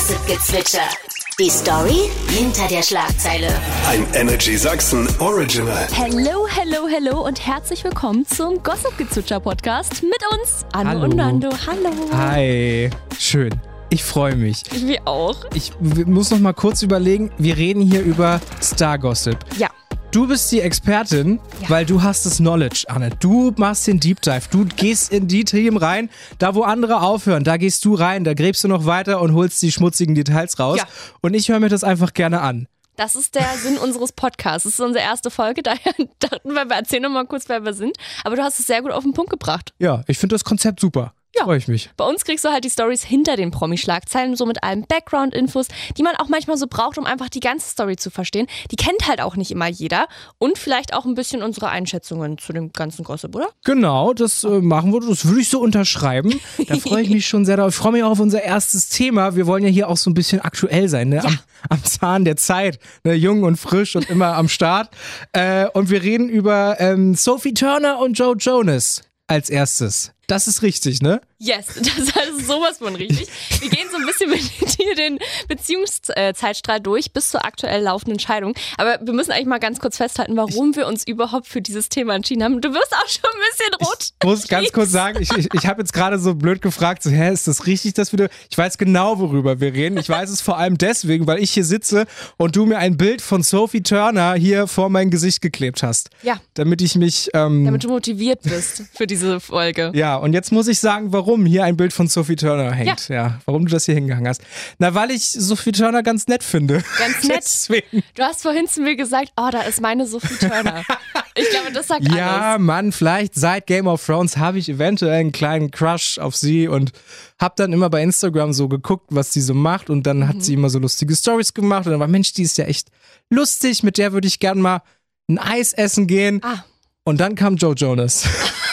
Gossip-Gezwitscher. Die Story hinter der Schlagzeile. Ein Energy Sachsen Original. Hello und herzlich willkommen zum Gossip-Gezwitscher-Podcast mit uns, Anno und Nando. Hallo. Hi, schön. Ich freue mich. Wir auch. Ich muss noch mal kurz überlegen, wir reden hier über Star-Gossip. Ja. Du bist die Expertin, weil du hast das Knowledge, Anne. Du machst den Deep Dive. Du gehst in die Themen rein, da wo andere aufhören, da gehst du rein, da gräbst du noch weiter und holst die schmutzigen Details raus. Ja. Und ich höre mir das einfach gerne an. Das ist der Sinn unseres Podcasts. Das ist unsere erste Folge, daher dachten wir erzählen noch mal kurz, wer wir sind. Aber du hast es sehr gut auf den Punkt gebracht. Ja, ich finde das Konzept super. Ja. Freue ich mich. Bei uns kriegst du halt die Storys hinter den Promi-Schlagzeilen, so mit allen Background-Infos, die man auch manchmal so braucht, um einfach die ganze Story zu verstehen. Die kennt halt auch nicht immer jeder. Und vielleicht auch ein bisschen unsere Einschätzungen zu dem ganzen Gossip, oder? Genau, das machen wir. Das würde ich so unterschreiben. Da freue ich mich schon sehr drauf. Ich freue mich auch auf unser erstes Thema. Wir wollen ja hier auch so ein bisschen aktuell sein, ne? Ja. Am Zahn der Zeit. Ne? Jung und frisch und immer am Start. Und wir reden über Sophie Turner und Joe Jonas als erstes. Das ist richtig, ne? Yes, das ist sowas von richtig. Wir gehen so ein bisschen mit dir den Beziehungszeitstrahl durch bis zur aktuell laufenden Scheidung. Aber wir müssen eigentlich mal ganz kurz festhalten, warum wir uns überhaupt für dieses Thema entschieden haben. Du wirst auch schon ein bisschen rot. Ich muss ganz kurz sagen, ich habe jetzt gerade so blöd gefragt, so, ist das richtig, dass wir... Ich weiß genau, worüber wir reden. Ich weiß es vor allem deswegen, weil ich hier sitze und du mir ein Bild von Sophie Turner hier vor mein Gesicht geklebt hast. Ja. Damit ich mich... Damit du motiviert bist für diese Folge. Ja, und jetzt muss ich sagen, warum hier ein Bild von Sophie Turner hängt. Ja, warum du das hier hingehangen hast. Na, weil ich Sophie Turner ganz nett finde. Ganz nett. Deswegen. Du hast vorhin zu mir gesagt, oh, da ist meine Sophie Turner. Ich glaube, das sagt Ja, alles. Mann, vielleicht seit Game of Thrones habe ich eventuell einen kleinen Crush auf sie und habe dann immer bei Instagram so geguckt, was sie so macht und dann hat sie immer so lustige Stories gemacht und dann war, Mensch, die ist ja echt lustig, mit der würde ich gern mal ein Eis essen gehen. Und dann kam Joe Jonas.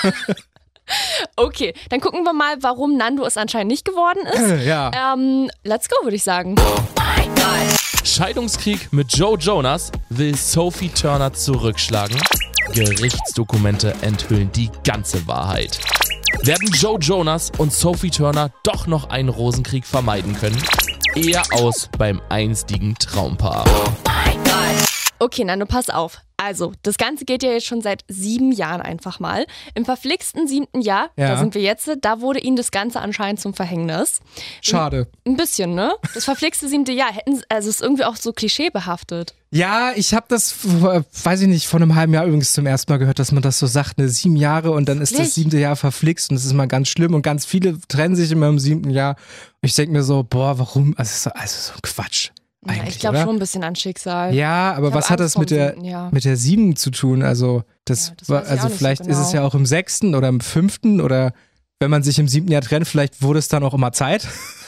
Okay, dann gucken wir mal, warum Nando es anscheinend nicht geworden ist. Ja. Let's go, würde ich sagen. Scheidungskrieg mit Joe Jonas will Sophie Turner zurückschlagen. Gerichtsdokumente enthüllen die ganze Wahrheit. Werden Joe Jonas und Sophie Turner doch noch einen Rosenkrieg vermeiden können? Eher aus beim einstigen Traumpaar. Okay, Nando, pass auf. Also, das Ganze geht ja jetzt schon seit 7 Jahren einfach mal. Im verflixten 7. Jahr, da sind wir jetzt, da wurde ihnen das Ganze anscheinend zum Verhängnis. Schade. Ein bisschen, ne? Das verflixte 7. Jahr, ist irgendwie auch so klischeebehaftet. Ja, ich habe das, weiß ich nicht, vor einem halben Jahr übrigens zum ersten Mal gehört, dass man das so sagt, 7 Jahre und dann ist das 7. Jahr verflixt und das ist mal ganz schlimm und ganz viele trennen sich immer im 7. Jahr. Und ich denke mir so, boah, warum? Also so ein Quatsch. Ja, ich glaube schon ein bisschen an Schicksal. Ja, aber was hat das mit der 7 zu tun? Also, das war, also vielleicht so genau. Ist es ja auch im 6. oder im 5. oder wenn man sich im 7. Jahr trennt, vielleicht wurde es dann auch immer Zeit.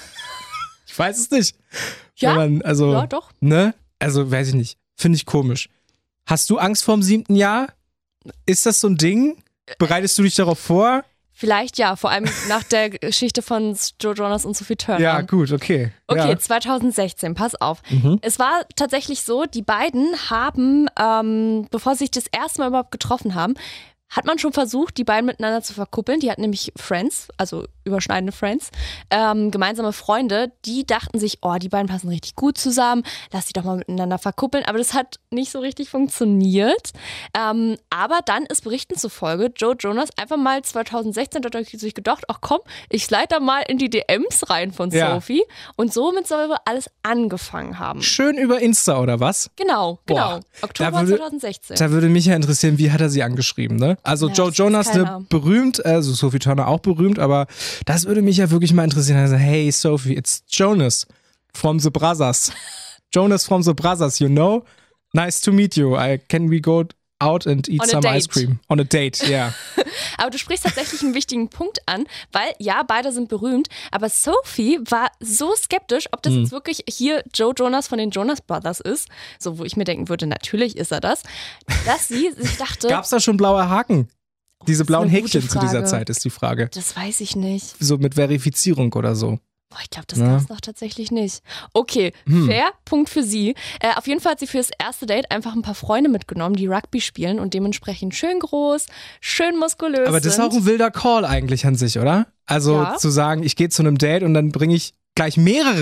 Ich weiß es nicht. Ja, ja doch. Ne? Also, weiß ich nicht. Finde ich komisch. Hast du Angst vorm 7. Jahr? Ist das so ein Ding? Bereitest du dich darauf vor? Vielleicht ja, vor allem nach der Geschichte von Joe Jonas und Sophie Turner. Ja, gut, okay. Okay, ja. 2016, pass auf. Es war tatsächlich so, die beiden haben, bevor sie sich das erste Mal überhaupt getroffen haben, hat man schon versucht, die beiden miteinander zu verkuppeln. Die hatten nämlich Friends, also überschneidende Friends, gemeinsame Freunde, die dachten sich, oh, die beiden passen richtig gut zusammen, lass die doch mal miteinander verkuppeln. Aber das hat nicht so richtig funktioniert. Aber dann ist Berichten zufolge Joe Jonas einfach mal 2016 hat er sich gedacht, ach komm, ich slide da mal in die DMs rein von Sophie. Und somit soll alles angefangen haben. Schön über Insta oder was? Genau. Oktober 2016. Da würde mich ja interessieren, wie hat er sie angeschrieben, ne? Also Joe Jonas, berühmt, also Sophie Turner auch berühmt, aber das würde mich ja wirklich mal interessieren. Also, hey Sophie, it's Jonas from the Brothers. Jonas from the Brothers, you know? Nice to meet you. Can we go out and eat some ice cream? On a date, ja. Yeah. Aber du sprichst tatsächlich einen wichtigen Punkt an, weil ja, beide sind berühmt, aber Sophie war so skeptisch, ob das jetzt wirklich hier Joe Jonas von den Jonas Brothers ist, so wo ich mir denken würde, natürlich ist er das, dass sie sich dachte... Gab's da schon blaue Haken? Diese blauen Häkchen zu dieser Zeit ist die Frage. Das weiß ich nicht. So mit Verifizierung oder so. Boah, ich glaube, das gab es noch tatsächlich nicht. Okay, fair, Punkt für sie. Auf jeden Fall hat sie für das erste Date einfach ein paar Freunde mitgenommen, die Rugby spielen und dementsprechend schön groß, schön muskulös Aber das ist auch ein wilder Call eigentlich an sich, oder? Also zu sagen, ich gehe zu einem Date und dann bringe ich gleich mehrere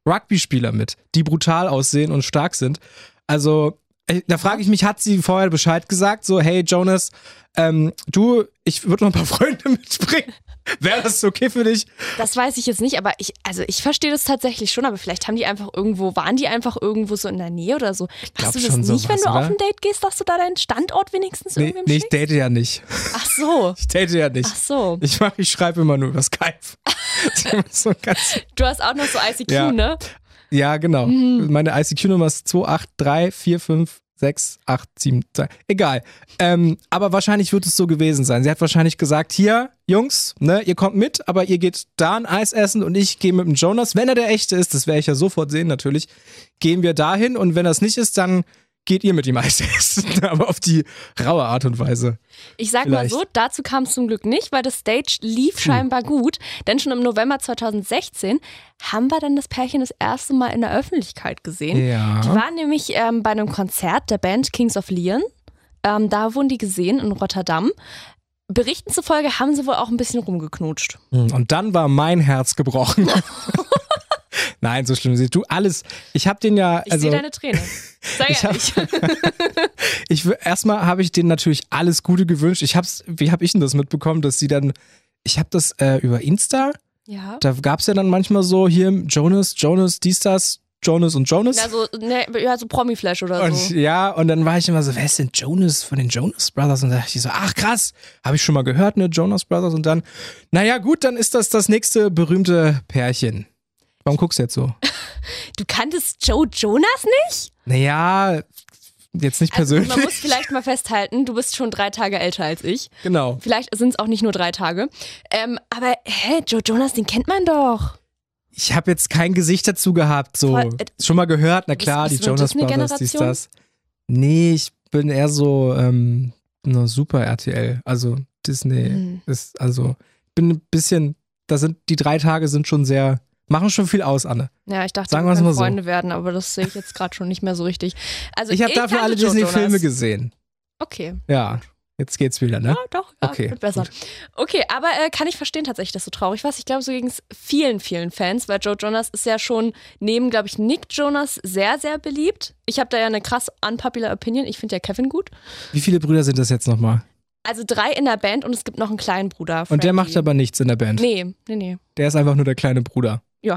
Rugby-Spieler mit, die brutal aussehen und stark sind. Also, da frage ich mich, hat sie vorher Bescheid gesagt? So, hey Jonas, ich würde noch ein paar Freunde mitbringen. Wäre das okay für dich? Das weiß ich jetzt nicht, aber ich verstehe das tatsächlich schon, aber vielleicht waren die einfach irgendwo so in der Nähe oder so. Machst du das nicht, sowas, wenn du oder? auf ein Date gehst, dass du da deinen Standort wenigstens irgendwie Nee, ich date ja nicht. Ach so. Ich date ja nicht. Ach so. Ich schreibe immer nur über Skype. So ganz, Du hast auch noch so ICQ, Ja. ne? ja, genau. Meine ICQ-Nummer ist 283456872. Egal. Aber wahrscheinlich wird es so gewesen sein. Sie hat wahrscheinlich gesagt, hier, Jungs, ne, ihr kommt mit, aber ihr geht da ein Eis essen und ich gehe mit dem Jonas. Wenn er der echte ist, das werde ich ja sofort sehen natürlich, gehen wir dahin und wenn das nicht ist, dann geht ihr mit ihm Eis essen. Aber auf die raue Art und Weise. Ich sag Vielleicht. mal so, dazu kam es zum Glück nicht, weil das Stage lief scheinbar gut. Denn schon im November 2016 haben wir dann das Pärchen das erste Mal in der Öffentlichkeit gesehen. Ja. Die waren nämlich bei einem Konzert der Band Kings of Leon. Da wurden die gesehen in Rotterdam. Berichten zufolge haben sie wohl auch ein bisschen rumgeknutscht. Und dann war mein Herz gebrochen. Nein, so schlimm. Du alles. Ich habe den ja. Ich sehe deine Träne. Sei ehrlich. Erstmal habe ich denen natürlich alles Gute gewünscht. Wie habe ich denn das mitbekommen, dass sie dann. Ich habe das über Insta. Ja. Da gab es ja dann manchmal so hier Jonas, dies, das, Jonas und Jonas. Also, so Promi-Flash oder Und so. ja, und dann war ich immer so, wer ist denn Jonas von den Jonas Brothers? Und da dachte ich so, ach krass, habe ich schon mal gehört, ne, Jonas Brothers. Und dann, naja gut, dann ist das nächste berühmte Pärchen. Warum guckst du jetzt so? Du kanntest Joe Jonas nicht? Naja, jetzt nicht persönlich. Also man muss vielleicht mal festhalten, du bist schon 3 Tage älter als ich. Genau. Vielleicht sind es auch nicht nur 3 Tage. Aber Joe Jonas, den kennt man doch. Ich habe jetzt kein Gesicht dazu gehabt, so. Schon mal gehört, na klar, Bist die du Jonas Disney Brothers, dies, Generation? das. Nee, ich bin eher so Super RTL, also Disney ist, also, bin ein bisschen, die 3 Tage sind schon sehr, machen schon viel aus, Anne. Ja, ich dachte, Sagen wir wir's können mal so. Freunde werden, aber das sehe ich jetzt gerade schon nicht mehr so richtig. Also Ich habe dafür kannte alle Joe Disney-Filme Jonas. gesehen. Okay. Ja, jetzt geht's wieder, ne? Ja, doch, ja, Okay, wird besser. gut. Okay, aber kann ich verstehen tatsächlich, dass du traurig warst. Ich glaube, so ging es vielen, vielen Fans, weil Joe Jonas ist ja schon neben, glaube ich, Nick Jonas sehr, sehr beliebt. Ich habe da ja eine krass unpopular Opinion. Ich finde ja Kevin gut. Wie viele Brüder sind das jetzt nochmal? Also 3 in der Band und es gibt noch einen kleinen Bruder. Und der Frankie. macht aber nichts in der Band. Nee. Der ist einfach nur der kleine Bruder. Ja.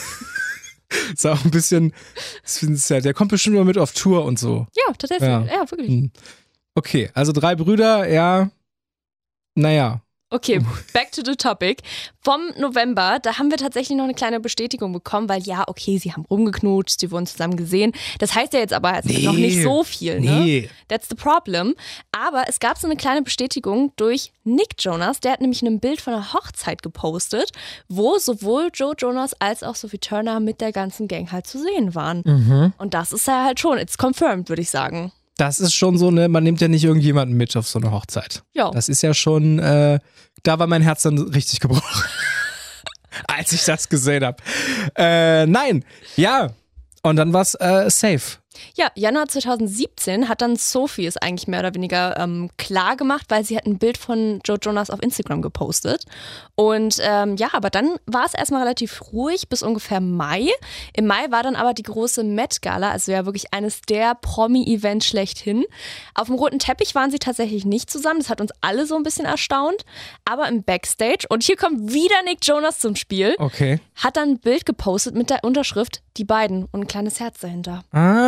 Ist auch ein bisschen, der kommt bestimmt immer mit auf Tour und so. Ja, tatsächlich. Ja. Ja, wirklich. Okay, also 3 Brüder, ja, naja. Okay, back to the topic. Vom November, da haben wir tatsächlich noch eine kleine Bestätigung bekommen, weil ja, okay, sie haben rumgeknutscht, sie wurden zusammen gesehen. Das heißt ja jetzt aber noch nicht so viel, ne? Nee. That's the problem. Aber es gab so eine kleine Bestätigung durch Nick Jonas, der hat nämlich ein Bild von einer Hochzeit gepostet, wo sowohl Joe Jonas als auch Sophie Turner mit der ganzen Gang halt zu sehen waren. Und das ist ja halt schon, it's confirmed, würde ich sagen. Das ist schon so, ne, man nimmt ja nicht irgendjemanden mit auf so eine Hochzeit. Ja. Das ist ja schon, da war mein Herz dann richtig gebrochen, als ich das gesehen habe. Nein, ja. Und dann war's safe. Ja, Januar 2017 hat dann Sophie es eigentlich mehr oder weniger klar gemacht, weil sie hat ein Bild von Joe Jonas auf Instagram gepostet. Und aber dann war es erstmal relativ ruhig bis ungefähr Mai. Im Mai war dann aber die große Met-Gala, also ja wirklich eines der Promi-Events schlechthin. Auf dem roten Teppich waren sie tatsächlich nicht zusammen, das hat uns alle so ein bisschen erstaunt. Aber im Backstage, und hier kommt wieder Nick Jonas zum Spiel, Okay. hat dann ein Bild gepostet mit der Unterschrift "Die beiden" und ein kleines Herz dahinter.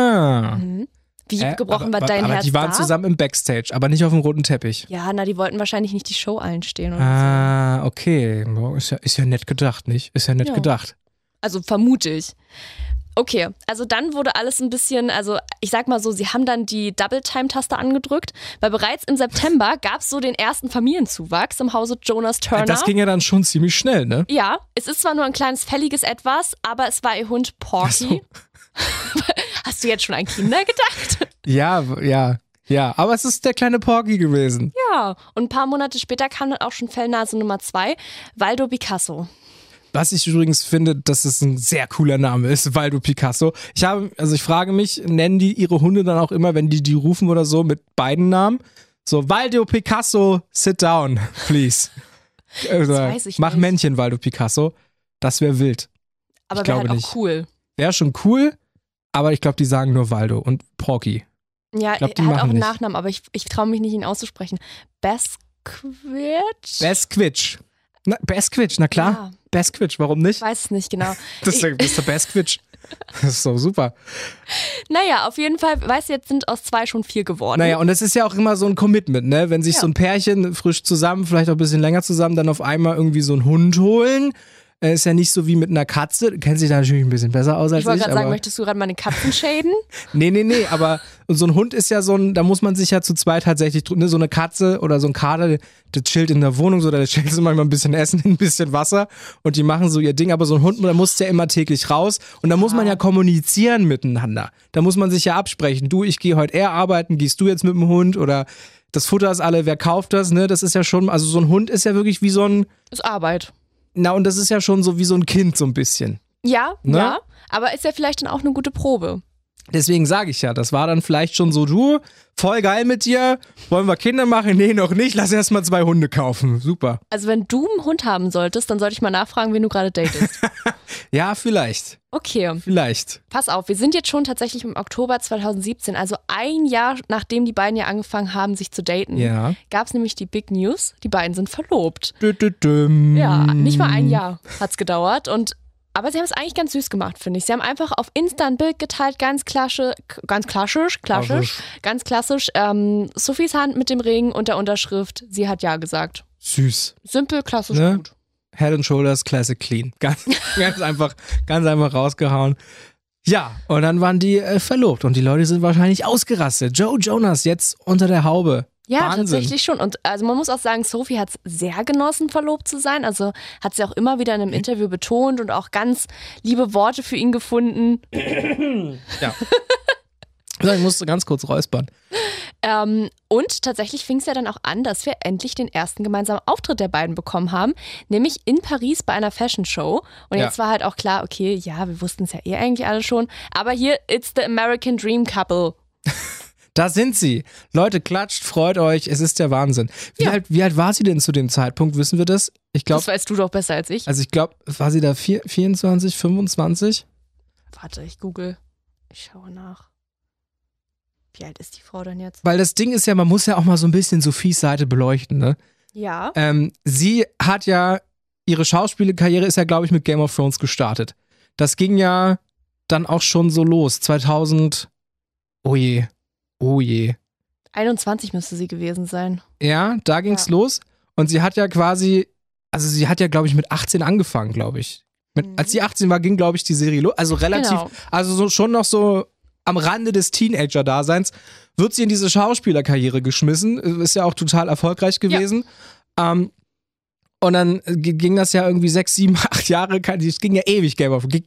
Wie gebrochen war dein aber Herz die waren da? zusammen im Backstage, aber nicht auf dem roten Teppich. Ja, die wollten wahrscheinlich nicht die Show einstehen oder Ah, okay. Ist ja nett gedacht, nicht? Ist ja nett gedacht. so. Also vermute ich. Okay, also dann wurde alles ein bisschen, also ich sag mal so, sie haben dann die Double-Time-Taste angedrückt, weil bereits im September gab es so den ersten Familienzuwachs im Hause Jonas Turner. Das ging ja dann schon ziemlich schnell, ne? Ja, es ist zwar nur ein kleines fälliges Etwas, aber es war ihr Hund Porky. Hast du jetzt schon an Kinder gedacht? Ja, aber es ist der kleine Porky gewesen. Ja, und ein paar Monate später kam dann auch schon Fellnase Nummer 2, Waldo Picasso. Was ich übrigens finde, dass es ein sehr cooler Name ist, Waldo Picasso. Ich frage mich, nennen die ihre Hunde dann auch immer, wenn die rufen oder so, mit beiden Namen? So, Waldo Picasso, sit down, please. weiß ich Mach nicht. Männchen, Waldo Picasso. Das wäre wild. Aber Ich wäre glaube halt auch nicht. cool. Wäre schon cool, aber ich glaube, die sagen nur Waldo und Porky. Ja, ich glaub, er hat auch einen nicht. Nachnamen, aber ich traue mich nicht, ihn auszusprechen. Besquitch? Besquitch, na klar. Ja. Besquitch, warum nicht? Ich weiß es nicht genau. Das ist der Besquitch. Das ist so super. Naja, auf jeden Fall, weißt du, jetzt sind aus 2 schon 4 geworden. Naja, und das ist ja auch immer so ein Commitment, ne? Wenn sich so ein Pärchen frisch zusammen, vielleicht auch ein bisschen länger zusammen, dann auf einmal irgendwie so einen Hund holen. Ist ja nicht so wie mit einer Katze. Du kennst dich da natürlich ein bisschen besser aus als ich. Ich wollte gerade sagen, möchtest du gerade meine Katzen shaden? Nee, aber so ein Hund ist ja da muss man sich ja zu zweit tatsächlich, ne, so eine Katze oder so ein Kater, der chillt in der Wohnung, so, da chillt sie manchmal ein bisschen Essen, ein bisschen Wasser und die machen so ihr Ding, aber so ein Hund, da muss ja immer täglich raus und da muss man ja kommunizieren miteinander. Da muss man sich ja absprechen. Du, ich gehe heute eher arbeiten, gehst du jetzt mit dem Hund oder das Futter ist alle, wer kauft das, ne? Das ist ja schon, also so ein Hund ist ja wirklich wie so ein... Ist Arbeit. Na, und das ist ja schon so wie so ein Kind so ein bisschen. Ja, ne? Ja, aber ist ja vielleicht dann auch eine gute Probe. Deswegen sage ich ja, das war dann vielleicht schon so, du, voll geil mit dir, wollen wir Kinder machen? Nee, noch nicht, lass erst mal 2 Hunde kaufen, super. Also wenn du einen Hund haben solltest, dann sollte ich mal nachfragen, wen du gerade datest. Ja, vielleicht. Okay. Vielleicht. Pass auf, wir sind jetzt schon tatsächlich im Oktober 2017, also ein Jahr nachdem die beiden ja angefangen haben, sich zu daten, gab es nämlich die Big News, die beiden sind verlobt. Ja, nicht mal ein Jahr hat es gedauert aber sie haben es eigentlich ganz süß gemacht, finde ich. Sie haben einfach auf Insta ein Bild geteilt, ganz klassisch, Sophies Hand mit dem Ring und der Unterschrift, sie hat ja gesagt. Süß. Simpel, klassisch, ne? gut. Head and Shoulders, Classic Clean. Ganz einfach rausgehauen. Ja, und dann waren die verlobt und die Leute sind wahrscheinlich ausgerastet. Joe Jonas jetzt unter der Haube. Ja, Wahnsinn. Tatsächlich schon. Und also man muss auch sagen, Sophie hat es sehr genossen, verlobt zu sein. Also hat sie auch immer wieder in einem Interview betont und auch ganz liebe Worte für ihn gefunden. Ja. Ich musste ganz kurz räuspern. Und tatsächlich fing es ja dann auch an, dass wir endlich den ersten gemeinsamen Auftritt der beiden bekommen haben, nämlich in Paris bei einer Fashion Show. Und jetzt war halt auch klar, okay, ja, wir wussten es ja eigentlich alle schon, aber hier, it's the American Dream Couple. Da sind sie. Leute, klatscht, freut euch, es ist der Wahnsinn. Wie alt war sie denn zu dem Zeitpunkt, wissen wir das? Das weißt du doch besser als ich. Also ich glaube, war sie da 24, 25? Warte, ich google. Ich schaue nach. Wie alt ist die Frau denn jetzt? Weil das Ding ist ja, man muss ja auch mal so ein bisschen Sophies Seite beleuchten, ne? Ja. Sie hat ja, ihre Schauspielkarriere ist ja, glaube ich, mit Game of Thrones gestartet. Das ging ja dann auch schon so los. 2000, oh je. 21 müsste sie gewesen sein. Ja, da ging's los. Und sie hat ja quasi, glaube ich, mit 18 angefangen, glaube ich. Als sie 18 war, ging, glaube ich, die Serie los. Also relativ, also schon noch so am Rande des Teenager-Daseins wird sie in diese Schauspielerkarriere geschmissen. Ist ja auch total erfolgreich gewesen. Ja. Und dann ging das ja irgendwie 6, 7, 8 Jahre, es ging ja ewig,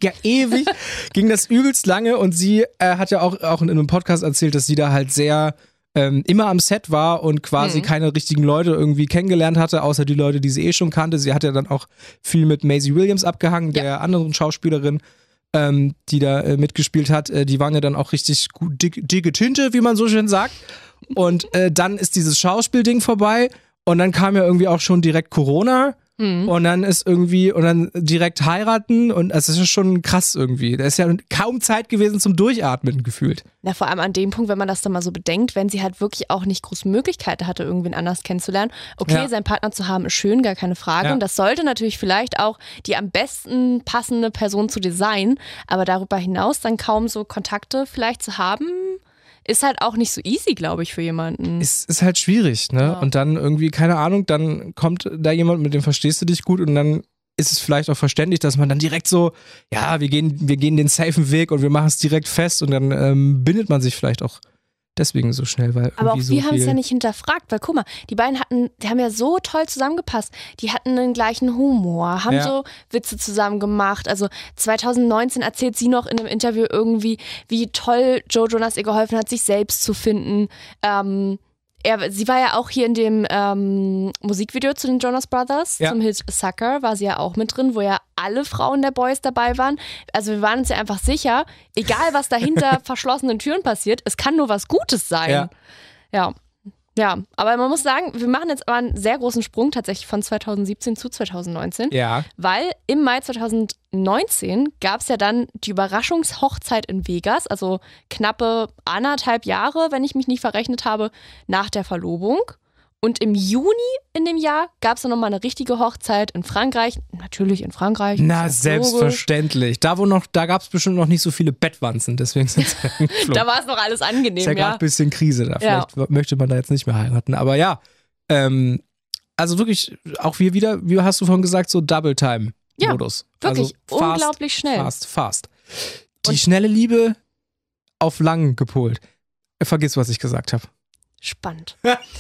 ging das übelst lange und sie hat ja auch in einem Podcast erzählt, dass sie da halt sehr immer am Set war und quasi keine richtigen Leute irgendwie kennengelernt hatte, außer die Leute, die sie schon kannte. Sie hat ja dann auch viel mit Maisie Williams abgehangen, der anderen Schauspielerin, die da mitgespielt hat. Die waren ja dann auch richtig gut, dicke Tinte, wie man so schön sagt. Und dann ist dieses Schauspielding vorbei. Und dann kam ja irgendwie auch schon direkt Corona und dann dann direkt heiraten und es ist ja schon krass irgendwie. Da ist ja kaum Zeit gewesen zum Durchatmen gefühlt. Na, vor allem an dem Punkt, wenn man das dann mal so bedenkt, wenn sie halt wirklich auch nicht groß Möglichkeiten hatte, irgendwen anders kennenzulernen. Okay, seinen Partner zu haben ist schön, gar keine Frage. Ja. Und das sollte natürlich vielleicht auch die am besten passende Person zu dir sein. Aber darüber hinaus dann kaum so Kontakte vielleicht zu haben, ist halt auch nicht so easy, glaube ich, für jemanden. Ist halt schwierig, ne? Ja. Und dann irgendwie, keine Ahnung, dann kommt da jemand, mit dem verstehst du dich gut und dann ist es vielleicht auch verständlich, dass man dann direkt so, ja, wir gehen den safen Weg und wir machen es direkt fest und dann bindet man sich vielleicht auch deswegen so schnell, weil aber auch so wir haben es ja nicht hinterfragt, weil guck mal, die beiden die haben ja so toll zusammengepasst. Die hatten den gleichen Humor, haben so Witze zusammen gemacht. Also 2019 erzählt sie noch in einem Interview irgendwie, wie toll Joe Jonas ihr geholfen hat, sich selbst zu finden. Sie war ja auch hier in dem Musikvideo zu den Jonas Brothers, zum Hit Sucker, war sie ja auch mit drin, wo ja alle Frauen der Boys dabei waren. Also wir waren uns ja einfach sicher, egal was dahinter verschlossenen Türen passiert, es kann nur was Gutes sein. Ja. Ja, aber man muss sagen, wir machen jetzt aber einen sehr großen Sprung tatsächlich von 2017 zu 2019. Ja. Weil im Mai 2019 gab es ja dann die Überraschungshochzeit in Vegas, also knappe 1,5 Jahre, wenn ich mich nicht verrechnet habe, nach der Verlobung. Und im Juni in dem Jahr gab es dann nochmal eine richtige Hochzeit in Frankreich. Natürlich in Frankreich. Na, selbstverständlich. Da gab es bestimmt noch nicht so viele Bettwanzen, deswegen sind sie geflogen. Da war es noch alles angenehm, ist ja gerade ein bisschen Krise da. Vielleicht möchte man da jetzt nicht mehr heiraten. Aber ja, also wirklich, auch wie hast du vorhin gesagt, so Double-Time-Modus. Ja, wirklich, also unglaublich schnell. Fast. Die schnelle Liebe auf lang gepolt. Vergiss, was ich gesagt habe. Spannend.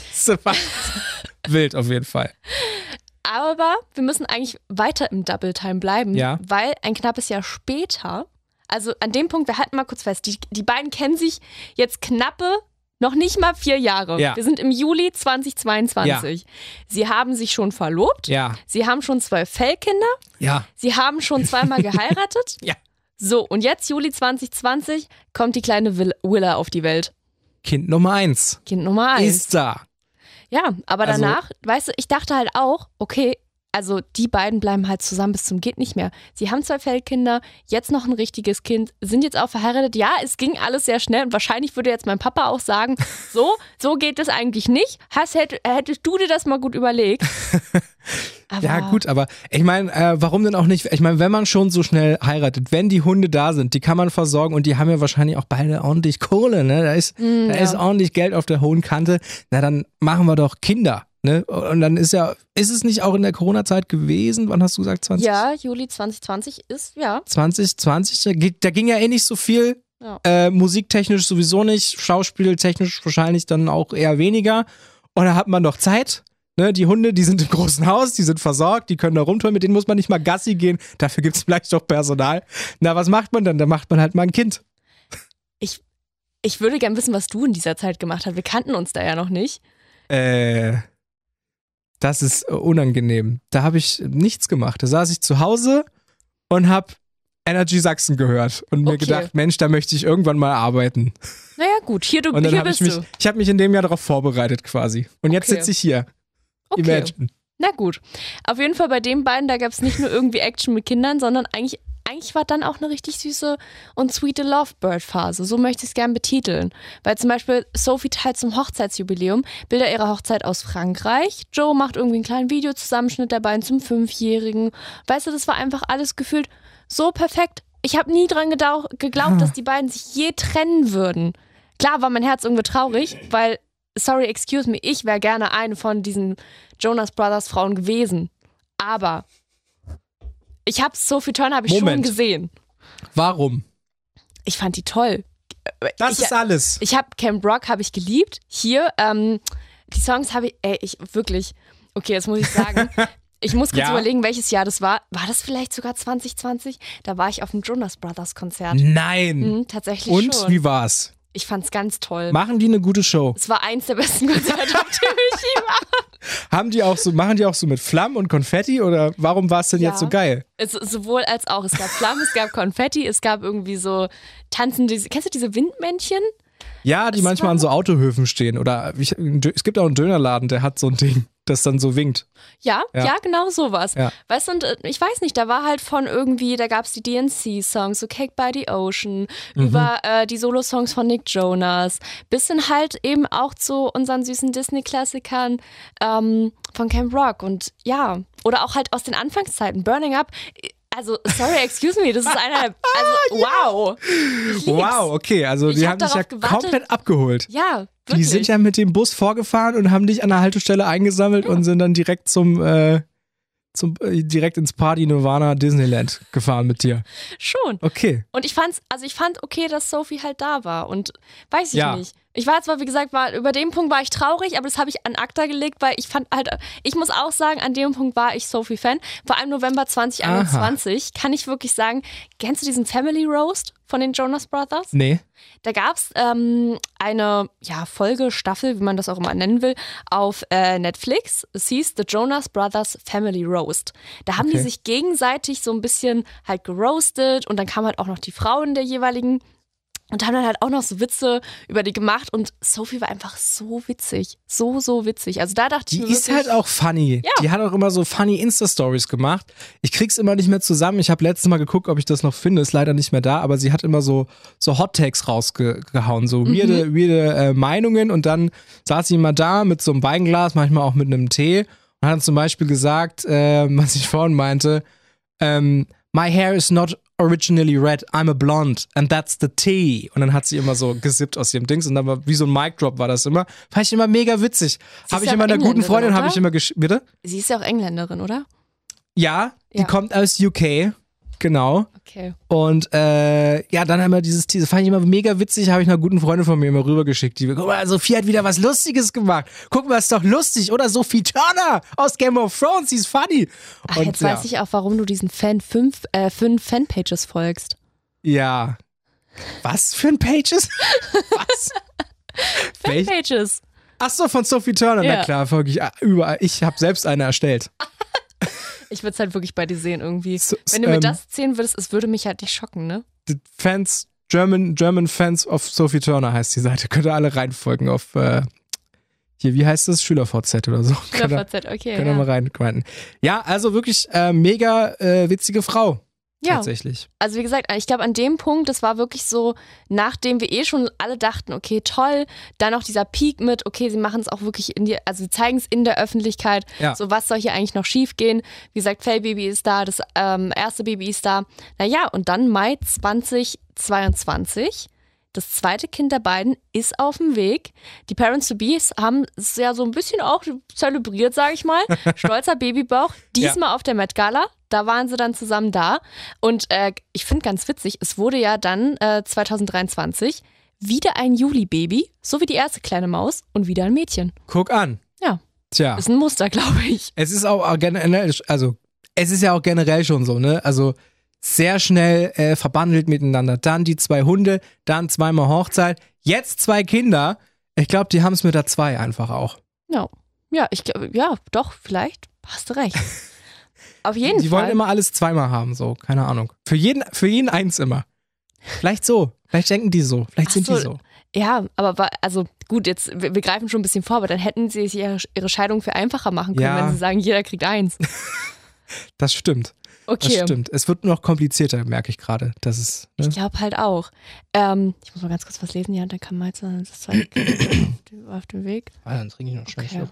Wild auf jeden Fall. Aber wir müssen eigentlich weiter im Double Time bleiben, weil ein knappes Jahr später, also an dem Punkt, wir halten mal kurz fest, die beiden kennen sich jetzt noch nicht mal 4 Jahre. Ja. Wir sind im Juli 2022. Ja. Sie haben sich schon verlobt. Ja. Sie haben schon 2 Fellkinder. Ja. Sie haben schon 2-mal geheiratet. Ja. So, und jetzt Juli 2020 kommt die kleine Willa auf die Welt. Kind Nummer 1. Ist da. Ja, aber danach, weißt du, ich dachte halt auch, okay, also die beiden bleiben halt zusammen bis zum geht nicht mehr. Sie haben 2 Feldkinder, jetzt noch ein richtiges Kind, sind jetzt auch verheiratet. Ja, es ging alles sehr schnell und wahrscheinlich würde jetzt mein Papa auch sagen, so geht es eigentlich nicht. Hättest du dir das mal gut überlegt? Aber ja gut, aber ich meine, warum denn auch nicht? Ich meine, wenn man schon so schnell heiratet, wenn die Hunde da sind, die kann man versorgen und die haben ja wahrscheinlich auch beide ordentlich Kohle, ne? Da ist ordentlich Geld auf der hohen Kante. Na, dann machen wir doch Kinder. Ne? Und dann ist es nicht auch in der Corona-Zeit gewesen? Wann hast du gesagt? 20? Ja, Juli 2020 ist, 2020, da ging ja eh nicht so viel. Ja. Musiktechnisch sowieso nicht, schauspieltechnisch wahrscheinlich dann auch eher weniger. Und da hat man doch Zeit. Ne? Die Hunde, die sind im großen Haus, die sind versorgt, die können da rumtouren, mit denen muss man nicht mal Gassi gehen. Dafür gibt es vielleicht doch Personal. Na, was macht man dann? Da macht man halt mal ein Kind. Ich würde gern wissen, was du in dieser Zeit gemacht hast. Wir kannten uns da ja noch nicht. Das ist unangenehm. Da habe ich nichts gemacht. Da saß ich zu Hause und habe Energy Sachsen gehört und mir gedacht, Mensch, da möchte ich irgendwann mal arbeiten. Naja gut, hier bist du. Ich habe mich in dem Jahr darauf vorbereitet quasi. Und jetzt sitze ich hier. Okay. Imagine. Na gut. Auf jeden Fall bei den beiden, da gab es nicht nur irgendwie Action mit Kindern, sondern eigentlich war dann auch eine richtig süße und sweete Lovebird-Phase. So möchte ich es gern betiteln. Weil zum Beispiel Sophie teilt zum Hochzeitsjubiläum Bilder ihrer Hochzeit aus Frankreich. Joe macht irgendwie einen kleinen Videozusammenschnitt der beiden zum 5-Jährigen. Weißt du, das war einfach alles gefühlt so perfekt. Ich habe nie dran geglaubt, dass die beiden sich je trennen würden. Klar war mein Herz irgendwie traurig, weil, sorry, excuse me, ich wäre gerne eine von diesen Jonas Brothers Frauen gewesen. Aber ich habe Sophie Turner schon gesehen. Warum? Ich fand die toll. Das ist alles. Ich habe Camp Rock geliebt. Hier, die Songs habe ich wirklich, okay, jetzt muss ich sagen, ich muss kurz überlegen, welches Jahr das war. War das vielleicht sogar 2020? Da war ich auf dem Jonas Brothers Konzert. Nein. Tatsächlich schon. Und wie war's? Ich fand's ganz toll. Machen die eine gute Show? Es war eins der besten Konzerte, auf dem ich je war. Machen die auch so mit Flammen und Konfetti oder warum war es denn jetzt so geil? Sowohl als auch. Es gab Flammen, es gab Konfetti, es gab irgendwie so tanzende, kennst du diese Windmännchen? Ja, die manchmal an so Autohöfen stehen. Oder es gibt auch einen Dönerladen, der hat so ein Ding, das dann so winkt. Ja, genau sowas. Ja. Weißt du, und ich weiß nicht, da war halt von irgendwie, da gab es die DNC-Songs, so Cake by the Ocean, über die Solo-Songs von Nick Jonas, bis hin halt eben auch zu unseren süßen Disney-Klassikern von Camp Rock. Und ja, oder auch halt aus den Anfangszeiten, Burning Up. Also, sorry, excuse me, das ist einer der, wow. Wow, okay, also die haben dich ja komplett abgeholt. Ja, wirklich. Die sind ja mit dem Bus vorgefahren und haben dich an der Haltestelle eingesammelt und sind dann direkt direkt ins Party Nirvana Disneyland gefahren mit dir. Schon. Okay. Und ich fand okay, dass Sophie halt da war und weiß ich nicht. Ich war zwar, wie gesagt, über den Punkt war ich traurig, aber das habe ich an ACTA gelegt, weil ich fand halt, ich muss auch sagen, an dem Punkt war ich Sophie-Fan. Vor allem November 2021 kann ich wirklich sagen, kennst du diesen Family Roast von den Jonas Brothers? Nee. Da gab es eine Folge, Staffel, wie man das auch immer nennen will, auf Netflix. Es hieß The Jonas Brothers Family Roast. Da haben die sich gegenseitig so ein bisschen halt geroastet und dann kamen halt auch noch die Frauen der jeweiligen Und haben dann halt auch noch so Witze über die gemacht und Sophie war einfach so witzig. So witzig. Also da dachte ich mir Die ist halt auch funny. Ja. Die hat auch immer so funny Insta-Stories gemacht. Ich krieg's immer nicht mehr zusammen. Ich habe letztes Mal geguckt, ob ich das noch finde. Ist leider nicht mehr da, aber sie hat immer so Hot-Takes rausgehauen. So weirde Meinungen und dann saß sie immer da mit so einem Weinglas, manchmal auch mit einem Tee und hat dann zum Beispiel gesagt, was ich vorhin meinte, my hair is not originally red, I'm a blonde and that's the tea. Und dann hat sie immer so gesippt aus ihrem Dings und dann war wie so ein Mic-Drop war das immer. Fand ich immer mega witzig. Habe ich immer einer guten Freundin, habe ich immer bitte? Sie ist ja auch Engländerin, oder? Ja, die kommt aus UK. Genau. Okay. Und dann haben wir dieses fand ich immer mega witzig, habe ich einer guten Freundin von mir immer rübergeschickt. Guck mal, Sophie hat wieder was Lustiges gemacht. Guck mal, ist doch lustig. Oder Sophie Turner aus Game of Thrones, die ist funny. Ach, jetzt weiß ich auch, warum du diesen 5 Fanpages folgst. Ja. Was für ein Pages? Was? Fanpages. Ach so, von Sophie Turner. Ja. Na klar, folge ich überall. Ich habe selbst eine erstellt. Ich würde es halt wirklich bei dir sehen irgendwie. Wenn du mir das erzählen würdest, es würde mich halt nicht schocken, ne? Fans, German Fans of Sophie Turner heißt die Seite. Könnt ihr alle reinfolgen auf, hier, wie heißt das? SchülerVZ oder so. SchülerVZ, okay. Könnt ihr mal rein. Ja, also wirklich mega witzige Frau. Ja, tatsächlich. Also wie gesagt, ich glaube an dem Punkt, das war wirklich so, nachdem wir schon alle dachten, okay, toll, dann auch dieser Peak mit, okay, sie machen es auch wirklich also sie zeigen es in der Öffentlichkeit, so was soll hier eigentlich noch schief gehen? Wie gesagt, Faye-Baby ist da, das erste Baby ist da. Naja, und dann Mai 2022, das zweite Kind der beiden ist auf dem Weg. Die Parents-to-Bes haben es ja so ein bisschen auch zelebriert, sage ich mal. Stolzer Babybauch, diesmal auf der Met Gala. Da waren sie dann zusammen da. Und ich finde ganz witzig, es wurde ja dann 2023 wieder ein Juli-Baby, so wie die erste kleine Maus und wieder ein Mädchen. Guck an. Ja. Tja. Ist ein Muster, glaube ich. Es ist auch generell, also es ist ja auch generell schon so, ne? Also sehr schnell verbandelt miteinander. Dann die 2 Hunde, dann 2-mal Hochzeit, jetzt 2 Kinder. Ich glaube, die haben es mit der 2 einfach auch. Ja, ich glaube, ja, doch, vielleicht. Hast du recht. Auf jeden Fall. Die wollen immer alles 2-mal haben, so, keine Ahnung. Für jeden eins immer. Vielleicht so, vielleicht denken die so, vielleicht sind die so. Ja, aber also gut, jetzt, wir greifen schon ein bisschen vor, aber dann hätten sie sich ihre Scheidung viel einfacher machen können, wenn sie sagen, jeder kriegt 1. Das stimmt. Okay. Das stimmt. Es wird noch komplizierter, merke ich gerade. Ne? Ich glaube halt auch. Ich muss mal ganz kurz was lesen. Ja, dann kann mal jetzt das zweite Kind auf dem Weg. Dann trinke ich noch schnell.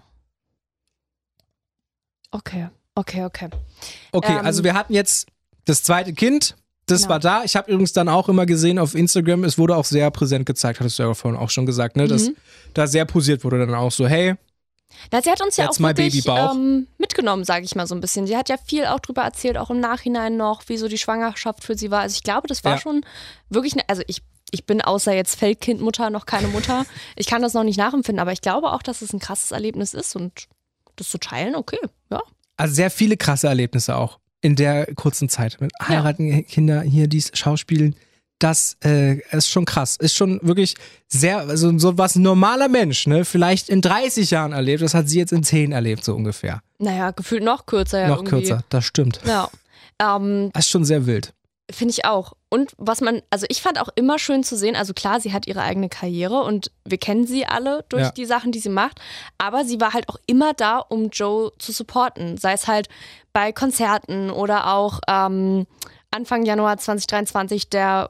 Okay. Okay, also wir hatten jetzt das zweite Kind. Das war da. Ich habe übrigens dann auch immer gesehen auf Instagram, es wurde auch sehr präsent gezeigt, hattest du ja vorhin auch schon gesagt, ne? Dass da sehr posiert wurde dann auch so, hey, na, sie hat uns ja auch wirklich mitgenommen, sage ich mal so ein bisschen. Sie hat ja viel auch drüber erzählt, auch im Nachhinein noch, wie so die Schwangerschaft für sie war. Also ich glaube, das war schon wirklich, also ich bin außer jetzt Feldkindmutter noch keine Mutter. Ich kann das noch nicht nachempfinden, aber ich glaube auch, dass es ein krasses Erlebnis ist und das zu teilen, okay, ja. Also sehr viele krasse Erlebnisse auch in der kurzen Zeit. Mit heiraten, Kinder hier, dies Schauspielen. Das ist schon krass. Ist schon wirklich sehr, also so was ein normaler Mensch, ne, vielleicht in 30 Jahren erlebt, das hat sie jetzt in 10 erlebt, so ungefähr. Naja, gefühlt noch kürzer ja noch irgendwie. Noch kürzer, das stimmt. Ja. Das ist schon sehr wild. Finde ich auch. Und also ich fand auch immer schön zu sehen, also klar, sie hat ihre eigene Karriere und wir kennen sie alle durch die Sachen, die sie macht, aber sie war halt auch immer da, um Joe zu supporten, sei es halt bei Konzerten oder auch Anfang Januar 2023 der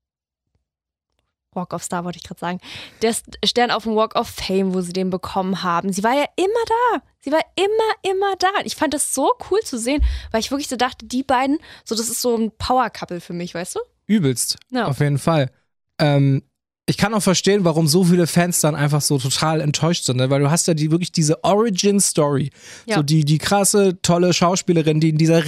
Walk of Star, wollte ich gerade sagen. Der Stern auf dem Walk of Fame, wo sie den bekommen haben. Sie war ja immer da. Sie war immer da. Ich fand das so cool zu sehen, weil ich wirklich so dachte, die beiden, so das ist so ein Power-Couple für mich, weißt du? Übelst, auf jeden Fall. Ich kann auch verstehen, warum so viele Fans dann einfach so total enttäuscht sind, ne? Weil du hast ja wirklich diese Origin-Story. Ja. So die krasse, tolle Schauspielerin, die in dieser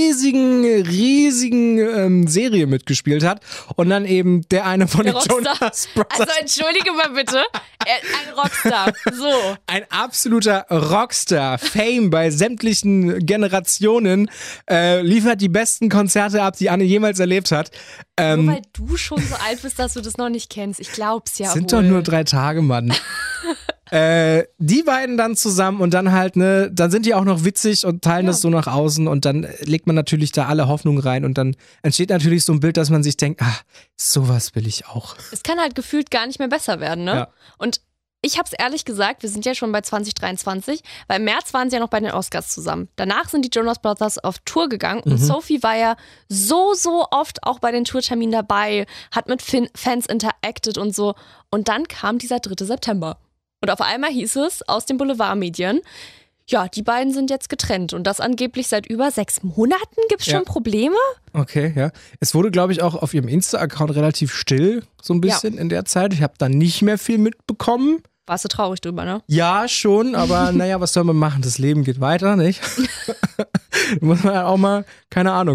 riesigen Serie mitgespielt hat. Und dann eben der eine von den Jonas Brothers. Also entschuldige mal bitte, ein Rockstar. So. Ein absoluter Rockstar. Fame bei sämtlichen Generationen. Liefert die besten Konzerte ab, die Anne jemals erlebt hat. Nur weil du schon so alt bist, dass du das noch nicht kennst. Ich glaub's ja Sind doch nur 3 Tage, Mann. Die beiden dann zusammen und dann halt, ne, dann sind die auch noch witzig und teilen das so nach außen und dann legt man natürlich da alle Hoffnung rein und dann entsteht natürlich so ein Bild, dass man sich denkt, sowas will ich auch. Es kann halt gefühlt gar nicht mehr besser werden, ne? Ja. Und ich hab's ehrlich gesagt, wir sind ja schon bei 2023, weil im März waren sie ja noch bei den Oscars zusammen. Danach sind die Jonas Brothers auf Tour gegangen und Sophie war ja so oft auch bei den Tourterminen dabei, hat mit Fans interacted und so. Und dann kam dieser 3. September. Und auf einmal hieß es aus den Boulevardmedien, ja, die beiden sind jetzt getrennt und das angeblich seit über 6 Monaten. Gibt's schon Probleme? Okay, ja. Es wurde, glaube ich, auch auf ihrem Insta-Account relativ still, so ein bisschen in der Zeit. Ich habe da nicht mehr viel mitbekommen. Warst du traurig drüber, ne? Ja, schon, aber naja, was soll man machen? Das Leben geht weiter, nicht? Muss man auch mal, keine Ahnung,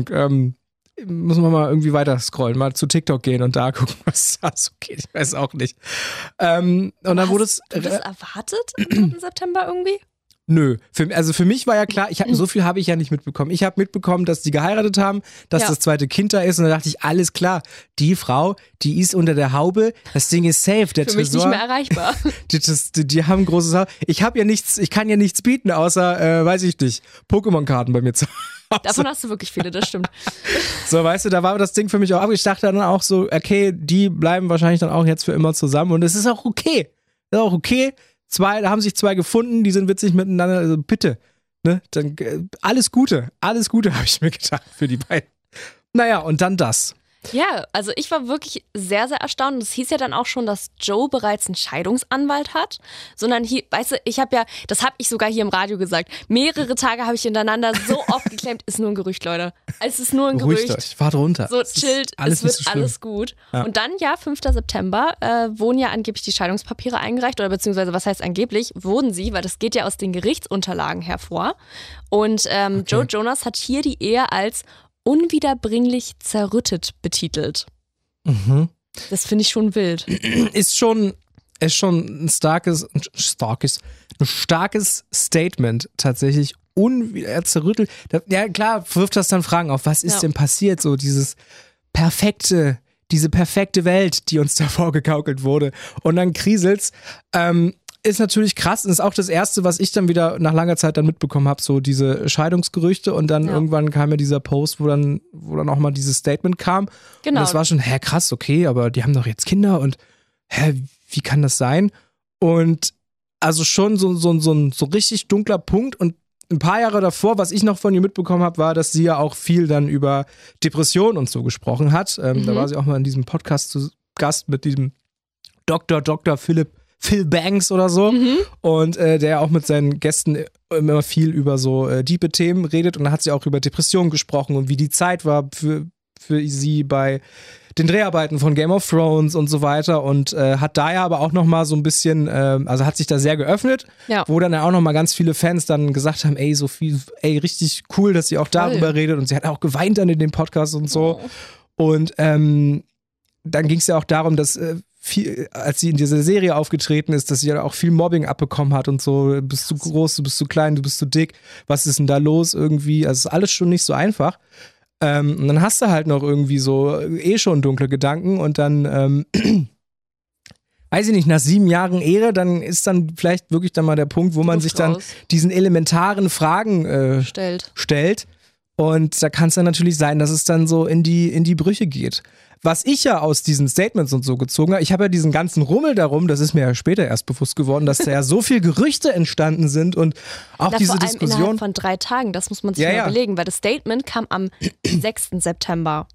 muss man mal irgendwie weiter scrollen, mal zu TikTok gehen und da gucken, was da so geht. Ich weiß auch nicht. Und dann wurde es. Hast du das erwartet im 3. September irgendwie? Nö, für mich war ja klar, so viel habe ich ja nicht mitbekommen. Ich habe mitbekommen, dass die geheiratet haben, dass das zweite Kind da ist und da dachte ich, alles klar, die Frau, die ist unter der Haube, das Ding ist safe, der für mich Tresor. Nicht mehr erreichbar. Die haben ein großes Haus. Ich kann ja nichts bieten, außer, weiß ich nicht, Pokémon-Karten bei mir zu Hause. Davon hast du wirklich viele, das stimmt. So, weißt du, da war das Ding für mich auch ab. Ich dachte dann auch so, okay, die bleiben wahrscheinlich dann auch jetzt für immer zusammen und es ist auch okay. Das ist auch okay. Da haben sich 2 gefunden, die sind witzig miteinander, also bitte, ne, dann alles Gute habe ich mir gedacht für die beiden. Naja, und dann das. Ja, also ich war wirklich sehr, sehr erstaunt. Es hieß ja dann auch schon, dass Joe bereits einen Scheidungsanwalt hat. Sondern hier, weißt du, das habe ich sogar hier im Radio gesagt. Mehrere Tage habe ich hintereinander so oft geclaimt, ist nur ein Gerücht, Leute. Es ist nur ein Beruhigt Gerücht. euch, fahrt runter. So chillt, es wird alles gut. Ja. Und dann, 5. September, wurden ja angeblich die Scheidungspapiere eingereicht. Oder beziehungsweise, was heißt angeblich, wurden sie, weil das geht ja aus den Gerichtsunterlagen hervor. Und okay. Joe Jonas hat hier die Ehe als unwiederbringlich zerrüttet betitelt. Mhm. Das finde ich schon wild. Ist schon ein starkes Statement tatsächlich. Zerrüttelt. Ja klar, wirft das dann Fragen auf, was ist denn passiert? So diese perfekte Welt, die uns da vorgegaukelt wurde. Und dann kriselt's. Ist natürlich krass und ist auch das Erste, was ich dann wieder nach langer Zeit dann mitbekommen habe, so diese Scheidungsgerüchte und dann irgendwann kam ja dieser Post, wo dann auch mal dieses Statement kam. Genau. Und das war schon, krass, okay, aber die haben doch jetzt Kinder und wie kann das sein? Und also schon so richtig dunkler Punkt und ein paar Jahre davor, was ich noch von ihr mitbekommen habe, war, dass sie ja auch viel dann über Depressionen und so gesprochen hat. Da war sie auch mal in diesem Podcast zu Gast mit diesem Dr. Phil Banks oder so und der auch mit seinen Gästen immer viel über so diepe Themen redet und da hat sie auch über Depressionen gesprochen und wie die Zeit war für sie bei den Dreharbeiten von Game of Thrones und so weiter und hat da ja aber auch nochmal so ein bisschen, also hat sich da sehr geöffnet, wo dann auch nochmal ganz viele Fans dann gesagt haben, Sophie, richtig cool, dass sie auch darüber redet und sie hat auch geweint dann in dem Podcast und so und dann ging es ja auch darum, dass als sie in dieser Serie aufgetreten ist, dass sie ja auch viel Mobbing abbekommen hat und so, bist du groß, du bist zu klein, du bist zu dick, was ist denn da los irgendwie, also ist alles schon nicht so einfach. Und dann hast du halt noch irgendwie so schon dunkle Gedanken und dann, weiß ich nicht, nach 7 Jahren Ehe, dann ist dann vielleicht wirklich dann mal der Punkt, wo man sich dann diesen elementaren Fragen stellt. Und da kann es dann natürlich sein, dass es dann so in die Brüche geht. Was ich ja aus diesen Statements und so gezogen habe, ich habe ja diesen ganzen Rummel darum, das ist mir ja später erst bewusst geworden, dass da ja so viel Gerüchte entstanden sind und auch diese vor allem Diskussion. Innerhalb von 3 Tagen, das muss man sich mal überlegen, weil das Statement kam am 6. September.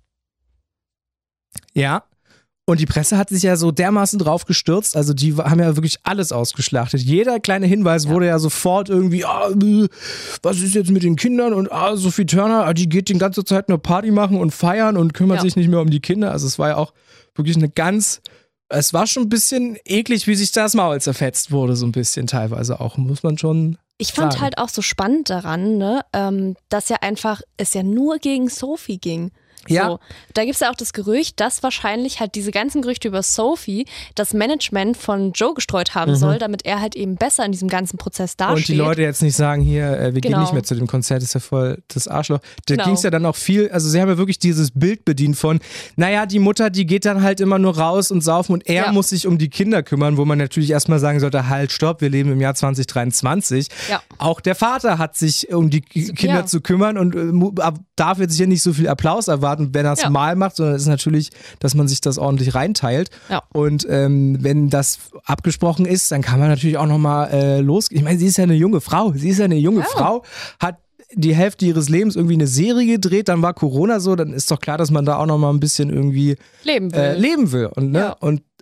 Ja. Und die Presse hat sich ja so dermaßen drauf gestürzt, also die haben ja wirklich alles ausgeschlachtet. Jeder kleine Hinweis wurde ja sofort irgendwie, was ist jetzt mit den Kindern und Sophie Turner, die geht die ganze Zeit nur Party machen und feiern und kümmert sich nicht mehr um die Kinder. Also es war ja auch wirklich es war schon ein bisschen eklig, wie sich das Maul zerfetzt wurde, so ein bisschen teilweise auch, muss man schon Ich fand halt auch so spannend daran, ne, dass es ja nur gegen Sophie ging. Ja. So, da gibt es ja auch das Gerücht, dass wahrscheinlich halt diese ganzen Gerüchte über Sophie das Management von Joe gestreut haben soll, damit er halt eben besser in diesem ganzen Prozess dasteht. Und die Leute jetzt nicht sagen, hier, wir gehen nicht mehr zu dem Konzert, ist ja voll das Arschloch. Da ging es ja dann auch viel, also sie haben ja wirklich dieses Bild bedient von, naja, die Mutter, die geht dann halt immer nur raus und saufen und er muss sich um die Kinder kümmern, wo man natürlich erstmal sagen sollte, halt, stopp, wir leben im Jahr 2023. Ja. Auch der Vater hat sich um die Kinder zu kümmern und darf jetzt hier nicht so viel Applaus erwarten, wenn er es mal macht, sondern es ist natürlich, dass man sich das ordentlich reinteilt. Ja. Und wenn das abgesprochen ist, dann kann man natürlich auch nochmal losgehen. Ich meine, sie ist ja eine junge Frau. Frau, hat die Hälfte ihres Lebens irgendwie eine Serie gedreht, dann war Corona so, dann ist doch klar, dass man da auch nochmal ein bisschen irgendwie leben will. Und, ne?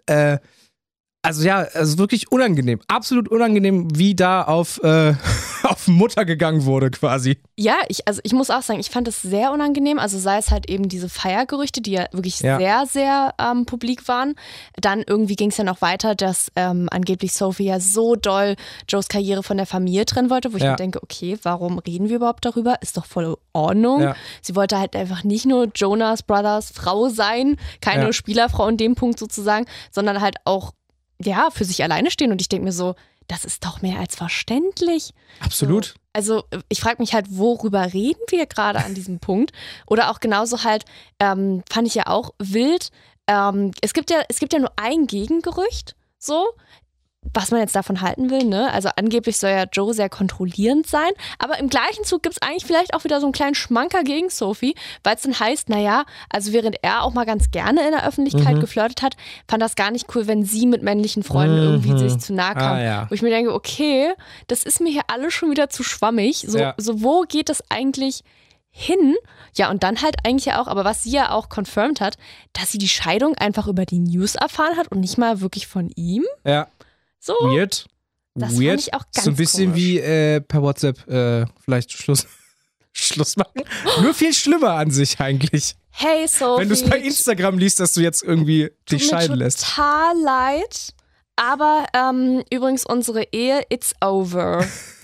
Also wirklich unangenehm. Absolut unangenehm, wie da auf Mutter gegangen wurde quasi. Ja, ich muss auch sagen, ich fand es sehr unangenehm. Also sei es halt eben diese Feiergerüchte, die ja wirklich sehr, sehr publik waren. Dann irgendwie ging es ja noch weiter, dass angeblich Sophie ja so doll Joes Karriere von der Familie trennen wollte, wo ich mir denke, okay, warum reden wir überhaupt darüber? Ist doch voll in Ordnung. Ja. Sie wollte halt einfach nicht nur Jonas Brothers Frau sein, keine Spielerfrau in dem Punkt sozusagen, sondern halt auch für sich alleine stehen. Und ich denke mir so, das ist doch mehr als verständlich. Absolut. So. Also ich frage mich halt, worüber reden wir gerade an diesem Punkt? Oder auch genauso halt, fand ich ja auch wild, es gibt ja nur ein Gegengerücht, so, was man jetzt davon halten will, ne? Also angeblich soll ja Joe sehr kontrollierend sein, aber im gleichen Zug gibt es eigentlich vielleicht auch wieder so einen kleinen Schmanker gegen Sophie, weil es dann heißt, naja, also während er auch mal ganz gerne in der Öffentlichkeit geflirtet hat, fand das gar nicht cool, wenn sie mit männlichen Freunden irgendwie sich zu nahe kam. Wo ich mir denke, okay, das ist mir hier alles schon wieder zu schwammig. So wo geht das eigentlich hin? Ja, und dann halt eigentlich ja auch, aber was sie ja auch confirmed hat, dass sie die Scheidung einfach über die News erfahren hat und nicht mal wirklich von ihm. Ja. So. Weird. Das fand ich auch ganz so ein bisschen komisch. wie per WhatsApp vielleicht Schluss machen. Nur viel schlimmer an sich eigentlich. Hey Sophie. Wenn du es bei Instagram liest, dass du jetzt irgendwie dich scheiden lässt. Total leid. Aber übrigens unsere Ehe, it's over.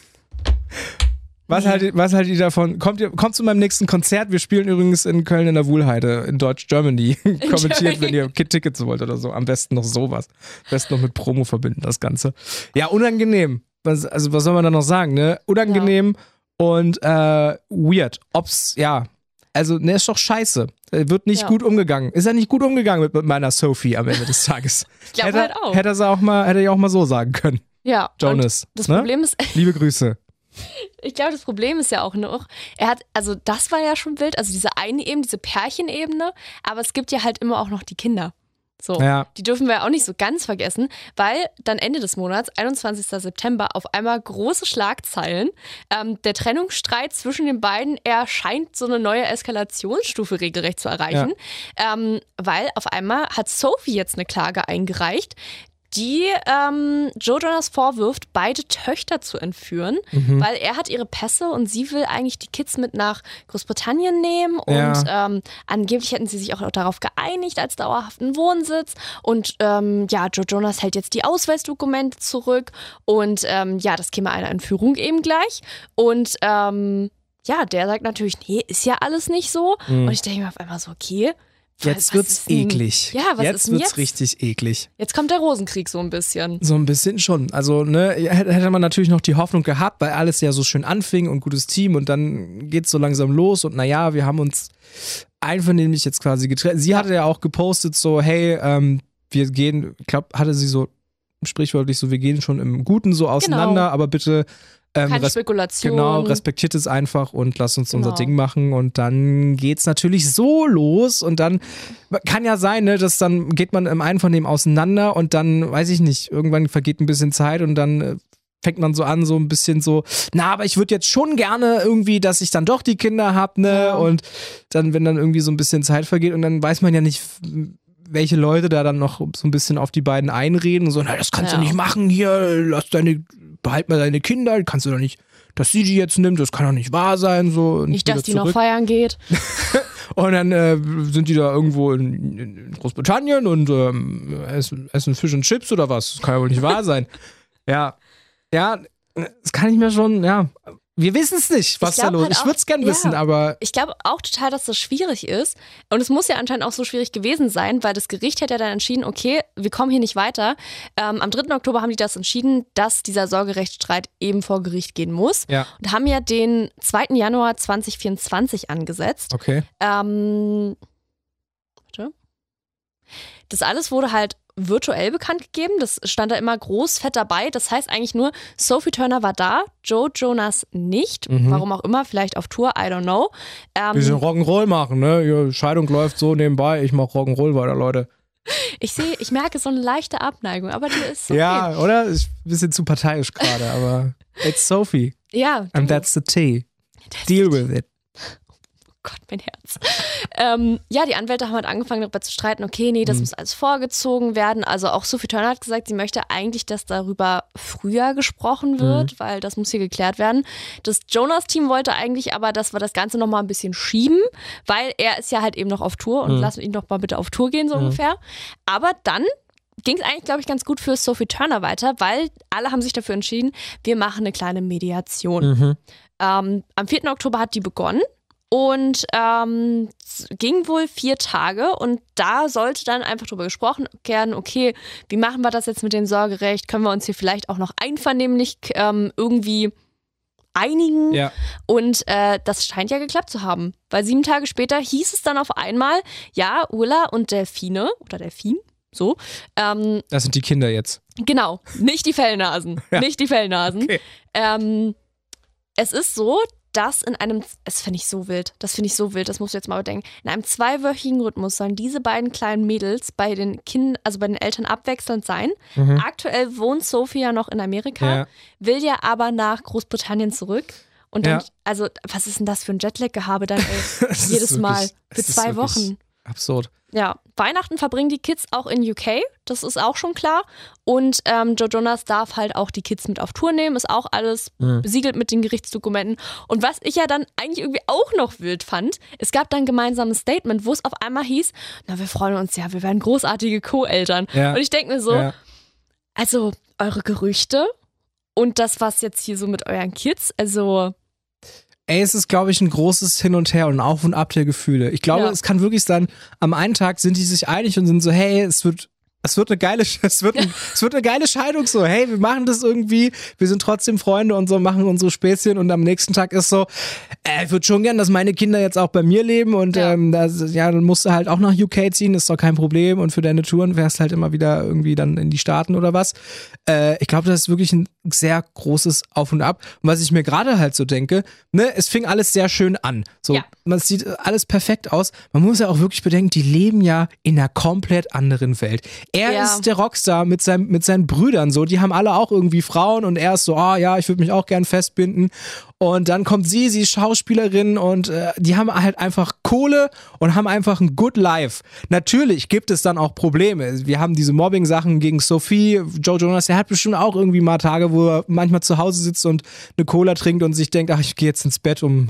Was haltet ihr davon? Kommt zu meinem nächsten Konzert. Wir spielen übrigens in Köln in der Wuhlheide, in Deutsch Germany. Kommentiert, wenn ihr Tickets wollt oder so. Am besten noch sowas. Am besten noch mit Promo verbinden, das Ganze. Ja, unangenehm. Was soll man da noch sagen, ne? Unangenehm und weird. Ist doch scheiße. Wird nicht gut umgegangen. Ist er nicht gut umgegangen mit meiner Sophie am Ende des Tages? Ich glaube halt auch. Hätte er auch mal so sagen können. Ja. Jonas. Das Problem ist. Liebe Grüße. Ich glaube, das Problem ist ja auch noch, das war ja schon wild, also diese eine Ebene, diese Pärchenebene, aber es gibt ja halt immer auch noch die Kinder. So, die dürfen wir auch nicht so ganz vergessen, weil dann Ende des Monats, 21. September, auf einmal große Schlagzeilen. Der Trennungsstreit zwischen den beiden, er scheint so eine neue Eskalationsstufe regelrecht zu erreichen, weil auf einmal hat Sophie jetzt eine Klage eingereicht, die Joe Jonas vorwirft, beide Töchter zu entführen, weil er hat ihre Pässe und sie will eigentlich die Kids mit nach Großbritannien nehmen und angeblich hätten sie sich auch darauf geeinigt als dauerhaften Wohnsitz und Joe Jonas hält jetzt die Ausweisdokumente zurück und das käme einer Entführung eben gleich und der sagt natürlich, nee, ist ja alles nicht so und ich denke mir auf einmal so, okay, jetzt wird's eklig. Ja, was jetzt ist denn wird's richtig eklig. Jetzt kommt der Rosenkrieg so ein bisschen. So ein bisschen schon. Also, ne, hätte man natürlich noch die Hoffnung gehabt, weil alles ja so schön anfing und gutes Team und dann geht's so langsam los und naja, wir haben uns einvernehmlich jetzt quasi getrennt. Sie hatte ja auch gepostet so, hey, wir gehen, ich glaube, hatte sie so sprichwörtlich so, wir gehen schon im Guten so auseinander, aber bitte keine Spekulation. Genau, respektiert es einfach und lasst uns unser Ding machen und dann geht's natürlich so los und dann kann ja sein, ne, dass dann geht man im Einvernehmen auseinander und dann, weiß ich nicht, irgendwann vergeht ein bisschen Zeit und dann fängt man so an, so ein bisschen so, aber ich würde jetzt schon gerne irgendwie, dass ich dann doch die Kinder habe, ne, und dann, wenn dann irgendwie so ein bisschen Zeit vergeht und dann weiß man ja nicht, welche Leute da dann noch so ein bisschen auf die beiden einreden und so, das kannst du nicht machen hier, behalt mal deine Kinder, kannst du doch nicht, dass sie die jetzt nimmt, das kann doch nicht wahr sein. So, und nicht, dass die noch feiern geht. Und dann sind die da irgendwo in Großbritannien und essen Fish and Chips oder was, das kann ja wohl nicht wahr sein. Ja, das kann ich mir schon, Wir wissen es nicht, was da los ist. Halt ich würde es gerne wissen, aber... Ich glaube auch total, dass das schwierig ist. Und es muss ja anscheinend auch so schwierig gewesen sein, weil das Gericht hat ja dann entschieden, okay, wir kommen hier nicht weiter. Am 3. Oktober haben die das entschieden, dass dieser Sorgerechtsstreit eben vor Gericht gehen muss. Ja. Und haben ja den 2. Januar 2024 angesetzt. Okay. Warte. Das alles wurde halt virtuell bekannt gegeben. Das stand da immer groß, fett dabei. Das heißt eigentlich nur, Sophie Turner war da, Joe Jonas nicht. Warum auch immer, vielleicht auf Tour, I don't know. Bisschen Rock'n'Roll machen, ne? Die Scheidung läuft so nebenbei, ich mach Rock'n'Roll weiter, Leute. Ich merke so eine leichte Abneigung, aber die ist okay. Ja, oder? Ist ein bisschen zu parteiisch gerade, aber it's Sophie. Ja. And that's the tea. Deal with it. Gott, mein Herz. Ja, die Anwälte haben halt angefangen darüber zu streiten, okay, nee, das muss alles vorgezogen werden. Also auch Sophie Turner hat gesagt, sie möchte eigentlich, dass darüber früher gesprochen wird, weil das muss hier geklärt werden. Das Jonas-Team wollte eigentlich aber, dass wir das Ganze nochmal ein bisschen schieben, weil er ist ja halt eben noch auf Tour und lassen wir ihn doch mal bitte auf Tour gehen, so ungefähr. Aber dann ging es eigentlich, glaube ich, ganz gut für Sophie Turner weiter, weil alle haben sich dafür entschieden, wir machen eine kleine Mediation. Am 4. Oktober hat die begonnen. Und ging wohl 4 Tage und da sollte dann einfach drüber gesprochen werden, okay, wie machen wir das jetzt mit dem Sorgerecht? Können wir uns hier vielleicht auch noch einvernehmlich irgendwie einigen? Ja. Und das scheint ja geklappt zu haben, weil 7 Tage später hieß es dann auf einmal, ja, Ulla und Delfine oder Delfin, so. Das sind die Kinder jetzt. Genau, nicht die Fellnasen, nicht die Fellnasen. Okay. Es ist so, das in einem, das finde ich so wild, das musst du jetzt mal bedenken, in einem 2-wöchigen Rhythmus sollen diese beiden kleinen Mädels bei den Kindern, also bei den Eltern abwechselnd sein. Aktuell wohnt Sophie ja noch in Amerika, will ja aber nach Großbritannien zurück. Und dann, also, was ist denn das für ein Jetlag-Gehabe dann, ey, jedes Mal für 2 Wochen. Absurd. Ja, Weihnachten verbringen die Kids auch in UK, das ist auch schon klar. Und Joe Jonas darf halt auch die Kids mit auf Tour nehmen, ist auch alles besiegelt mit den Gerichtsdokumenten. Und was ich ja dann eigentlich irgendwie auch noch wild fand, es gab dann ein gemeinsames Statement, wo es auf einmal hieß, na, wir freuen uns ja, wir werden großartige Co-Eltern. Ja. Und ich denke mir so, also eure Gerüchte und das, was jetzt hier so mit euren Kids, also... Ey, es ist, glaube ich, ein großes Hin und Her und Auf und Ab der Gefühle. Ich glaube, es kann wirklich sein, am einen Tag sind die sich einig und sind so, hey, es wird eine geile Scheidung so, hey, wir machen das irgendwie, wir sind trotzdem Freunde und so, machen unsere Späßchen und am nächsten Tag ist so, ich würde schon gern, dass meine Kinder jetzt auch bei mir leben und dann musst du halt auch nach UK ziehen, ist doch kein Problem und für deine Touren wärst halt immer wieder irgendwie dann in die Staaten oder was. Ich glaube, das ist wirklich ein sehr großes Auf und Ab und was ich mir gerade halt so denke, ne, es fing alles sehr schön an, so, man sieht alles perfekt aus, man muss ja auch wirklich bedenken, die leben ja in einer komplett anderen Welt. Er ist der Rockstar mit seinen Brüdern so, die haben alle auch irgendwie Frauen und er ist so, ich würde mich auch gern festbinden und dann kommt sie ist Schauspielerin und die haben halt einfach Kohle und haben einfach ein good life. Natürlich gibt es dann auch Probleme. Wir haben diese Mobbing-Sachen gegen Sophie, Joe Jonas, der hat bestimmt auch irgendwie mal Tage, wo er manchmal zu Hause sitzt und eine Cola trinkt und sich denkt, ich gehe jetzt ins Bett um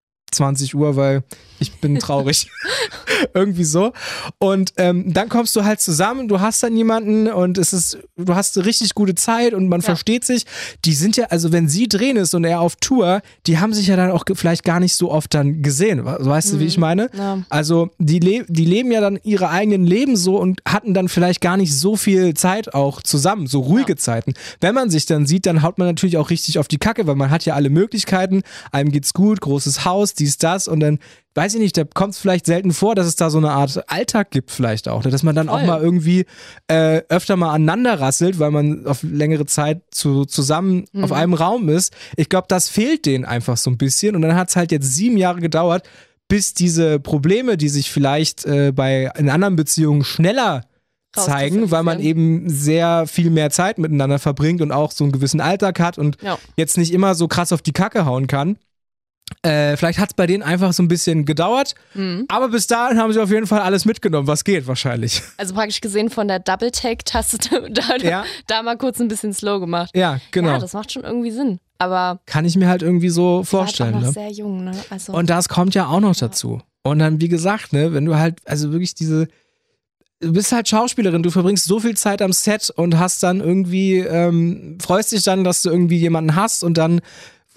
20 Uhr, weil ich bin traurig. Irgendwie so. Und dann kommst du halt zusammen, du hast dann jemanden und du hast eine richtig gute Zeit und man versteht sich. Die sind ja, also wenn sie drehen ist und er auf Tour, die haben sich ja dann auch vielleicht gar nicht so oft dann gesehen. Weißt du, wie ich meine? Ja. Also die leben ja dann ihre eigenen Leben so und hatten dann vielleicht gar nicht so viel Zeit auch zusammen, so ruhige Zeiten. Wenn man sich dann sieht, dann haut man natürlich auch richtig auf die Kacke, weil man hat ja alle Möglichkeiten. Einem geht's gut, großes Haus, dies, das und dann, weiß ich nicht, da kommt es vielleicht selten vor, dass es da so eine Art Alltag gibt vielleicht auch, dass man dann auch mal irgendwie öfter mal aneinander rasselt, weil man auf längere Zeit zusammen auf einem Raum ist. Ich glaube, das fehlt denen einfach so ein bisschen und dann hat es halt jetzt 7 Jahre gedauert, bis diese Probleme, die sich vielleicht in anderen Beziehungen schneller zeigen, weil man eben sehr viel mehr Zeit miteinander verbringt und auch so einen gewissen Alltag hat und jetzt nicht immer so krass auf die Kacke hauen kann. Vielleicht hat es bei denen einfach so ein bisschen gedauert, aber bis dahin haben sie auf jeden Fall alles mitgenommen, was geht wahrscheinlich. Also praktisch gesehen von der Double-Take-Taste da mal kurz ein bisschen slow gemacht. Ja, genau. Ja, das macht schon irgendwie Sinn, aber... Kann ich mir halt irgendwie so vorstellen. Halt auch noch sehr jung, ne? Also, und das kommt ja auch noch dazu. Und dann, wie gesagt, ne, wenn du halt, also wirklich du bist halt Schauspielerin, du verbringst so viel Zeit am Set und hast dann irgendwie, freust dich dann, dass du irgendwie jemanden hast und dann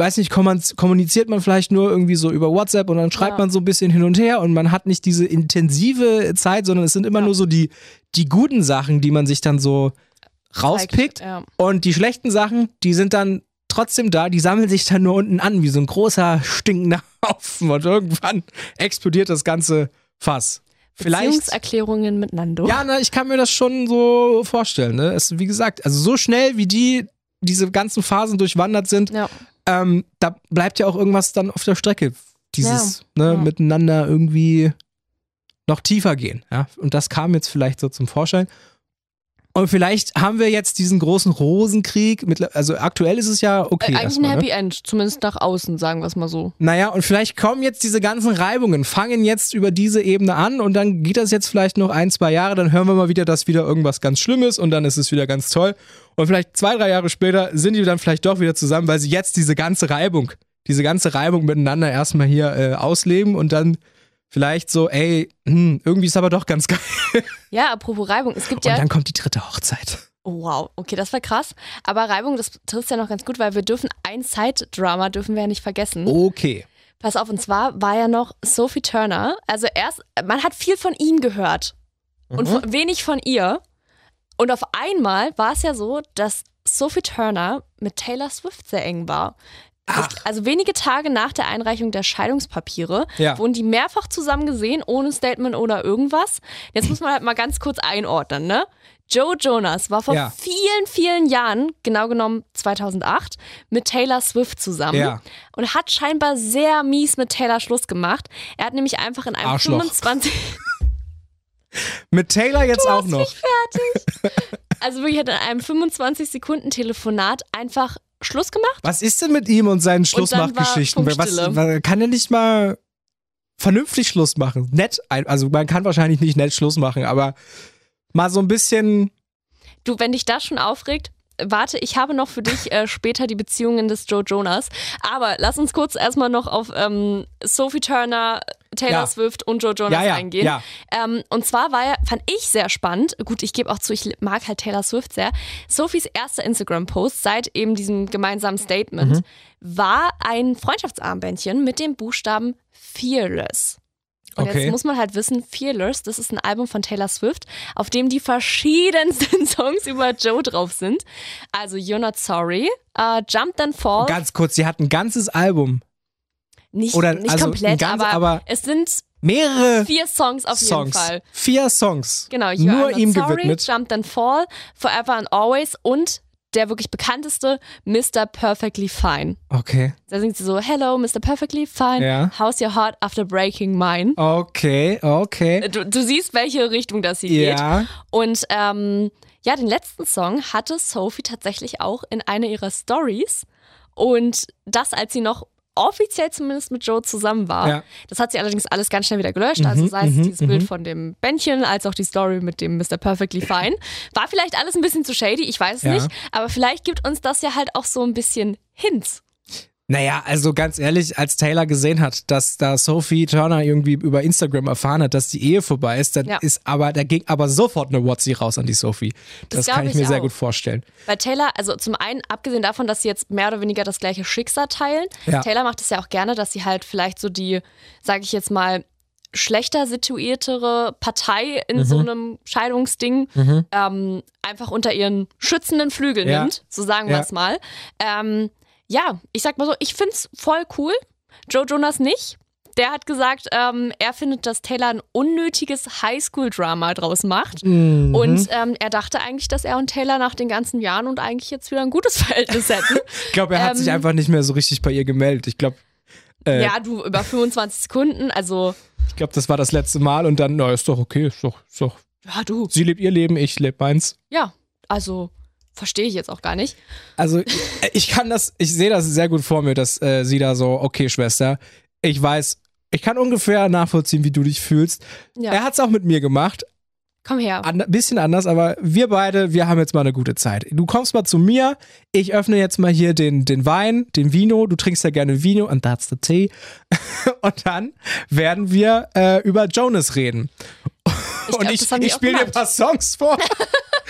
weiß nicht, kommuniziert man vielleicht nur irgendwie so über WhatsApp und dann schreibt man so ein bisschen hin und her und man hat nicht diese intensive Zeit, sondern es sind immer nur so die guten Sachen, die man sich dann so rauspickt und die schlechten Sachen, die sind dann trotzdem da, die sammeln sich dann nur unten an, wie so ein großer stinkender Haufen und irgendwann explodiert das ganze Fass. Beziehungserklärungen mit Nando. Ja, ich kann mir das schon so vorstellen. Ne? Es, wie gesagt, also so schnell wie diese ganzen Phasen durchwandert sind, da bleibt ja auch irgendwas dann auf der Strecke. Dieses miteinander irgendwie noch tiefer gehen. Ja? Und das kam jetzt vielleicht so zum Vorschein. Und vielleicht haben wir jetzt diesen großen Rosenkrieg. Also aktuell ist es ja okay. Eigentlich ein Happy End, zumindest nach außen, sagen wir es mal so. Naja, und vielleicht kommen jetzt diese ganzen Reibungen, fangen jetzt über diese Ebene an und dann geht das jetzt vielleicht noch 1-2 Jahre, dann hören wir mal wieder, dass wieder irgendwas ganz Schlimmes und dann ist es wieder ganz toll. Und vielleicht 2-3 Jahre später sind die dann vielleicht doch wieder zusammen, weil sie jetzt diese ganze Reibung miteinander erstmal hier ausleben und dann vielleicht so, irgendwie ist aber doch ganz geil. Ja, apropos Reibung, es gibt und dann kommt die 3. Hochzeit. Oh, wow, okay, das war krass. Aber Reibung, das trifft ja noch ganz gut, weil wir dürfen ein Side-Drama dürfen wir ja nicht vergessen. Okay. Pass auf, und zwar war ja noch Sophie Turner. Also man hat viel von ihm gehört und wenig von ihr. Und auf einmal war es ja so, dass Sophie Turner mit Taylor Swift sehr eng war. Also wenige Tage nach der Einreichung der Scheidungspapiere wurden die mehrfach zusammen gesehen, ohne Statement oder irgendwas. Jetzt muss man halt mal ganz kurz einordnen, ne? Joe Jonas war vor vielen, vielen Jahren, genau genommen 2008, mit Taylor Swift zusammen und hat scheinbar sehr mies mit Taylor Schluss gemacht. Er hat nämlich einfach in einem 25... Mit Taylor jetzt auch noch. Fertig. Also wirklich hat in einem 25-Sekunden-Telefonat einfach Schluss gemacht. Was ist denn mit ihm und seinen Schlussmachgeschichten? Was kann er nicht mal vernünftig Schluss machen? Nett, also man kann wahrscheinlich nicht nett Schluss machen, aber mal so ein bisschen... Du, wenn dich das schon aufregt, warte, ich habe noch für dich später die Beziehungen des Joe Jonas. Aber lass uns kurz erstmal noch auf Sophie Turner, Taylor Swift und Joe Jonas eingehen. Ja. Und zwar fand ich sehr spannend, gut, ich gebe auch zu, ich mag halt Taylor Swift sehr, Sophies erster Instagram-Post seit eben diesem gemeinsamen Statement war ein Freundschaftsarmbändchen mit dem Buchstaben Fearless. Und jetzt muss man halt wissen, Fearless, das ist ein Album von Taylor Swift, auf dem die verschiedensten Songs über Joe drauf sind. Also You're Not Sorry, Jump Then Fall. Ganz kurz, sie hat ein ganzes Album. Nicht komplett, aber es sind mehrere 4 Songs auf jeden Fall. 4 Songs. Genau, nur ihm Sorry, gewidmet. Jump Then Fall, Forever and Always und der wirklich bekannteste, Mr. Perfectly Fine. Okay. Da singt sie so, Hello, Mr. Perfectly Fine, how's your heart after breaking mine? Okay. Du siehst, welche Richtung das hier geht. Und den letzten Song hatte Sophie tatsächlich auch in einer ihrer Stories. Und das, als sie noch offiziell zumindest mit Joe zusammen war. Ja. Das hat sie allerdings alles ganz schnell wieder gelöscht. Also sei es dieses Bild von dem Bändchen, als auch die Story mit dem Mr. Perfectly Fine. War vielleicht alles ein bisschen zu shady, ich weiß es nicht. Aber vielleicht gibt uns das ja halt auch so ein bisschen Hints. Naja, also ganz ehrlich, als Taylor gesehen hat, dass da Sophie Turner irgendwie über Instagram erfahren hat, dass die Ehe vorbei ist, dann da ging aber sofort eine WhatsApp raus an die Sophie. Das kann ich mir sehr gut vorstellen. Weil Taylor, also zum einen, abgesehen davon, dass sie jetzt mehr oder weniger das gleiche Schicksal teilen, Taylor macht es ja auch gerne, dass sie halt vielleicht so die, sage ich jetzt mal, schlechter situiertere Partei in so einem Scheidungsding einfach unter ihren schützenden Flügel nimmt, so sagen wir es mal. Ja, ich sag mal so, ich find's voll cool. Joe Jonas nicht. Der hat gesagt, er findet, dass Taylor ein unnötiges Highschool-Drama draus macht. Und er dachte eigentlich, dass er und Taylor nach den ganzen Jahren und eigentlich jetzt wieder ein gutes Verhältnis hätten. Ich glaube, er hat sich einfach nicht mehr so richtig bei ihr gemeldet. Ich glaube. Ja, du, über 25 Sekunden, also. Ich glaube, das war das letzte Mal und dann, ist doch okay, ist doch. Ja, du. Sie lebt ihr Leben, ich lebe meins. Ja, also. Verstehe ich jetzt auch gar nicht. Also ich sehe das sehr gut vor mir, dass sie da so, okay Schwester, ich kann ungefähr nachvollziehen, wie du dich fühlst. Ja. Er hat es auch mit mir gemacht. Komm her. Bisschen anders, aber wir haben jetzt mal eine gute Zeit. Du kommst mal zu mir, ich öffne jetzt mal hier den Wein, den Vino, du trinkst ja gerne Vino and that's the tea. Und dann werden wir über Jonas reden. Ich spiele dir ein paar Songs vor.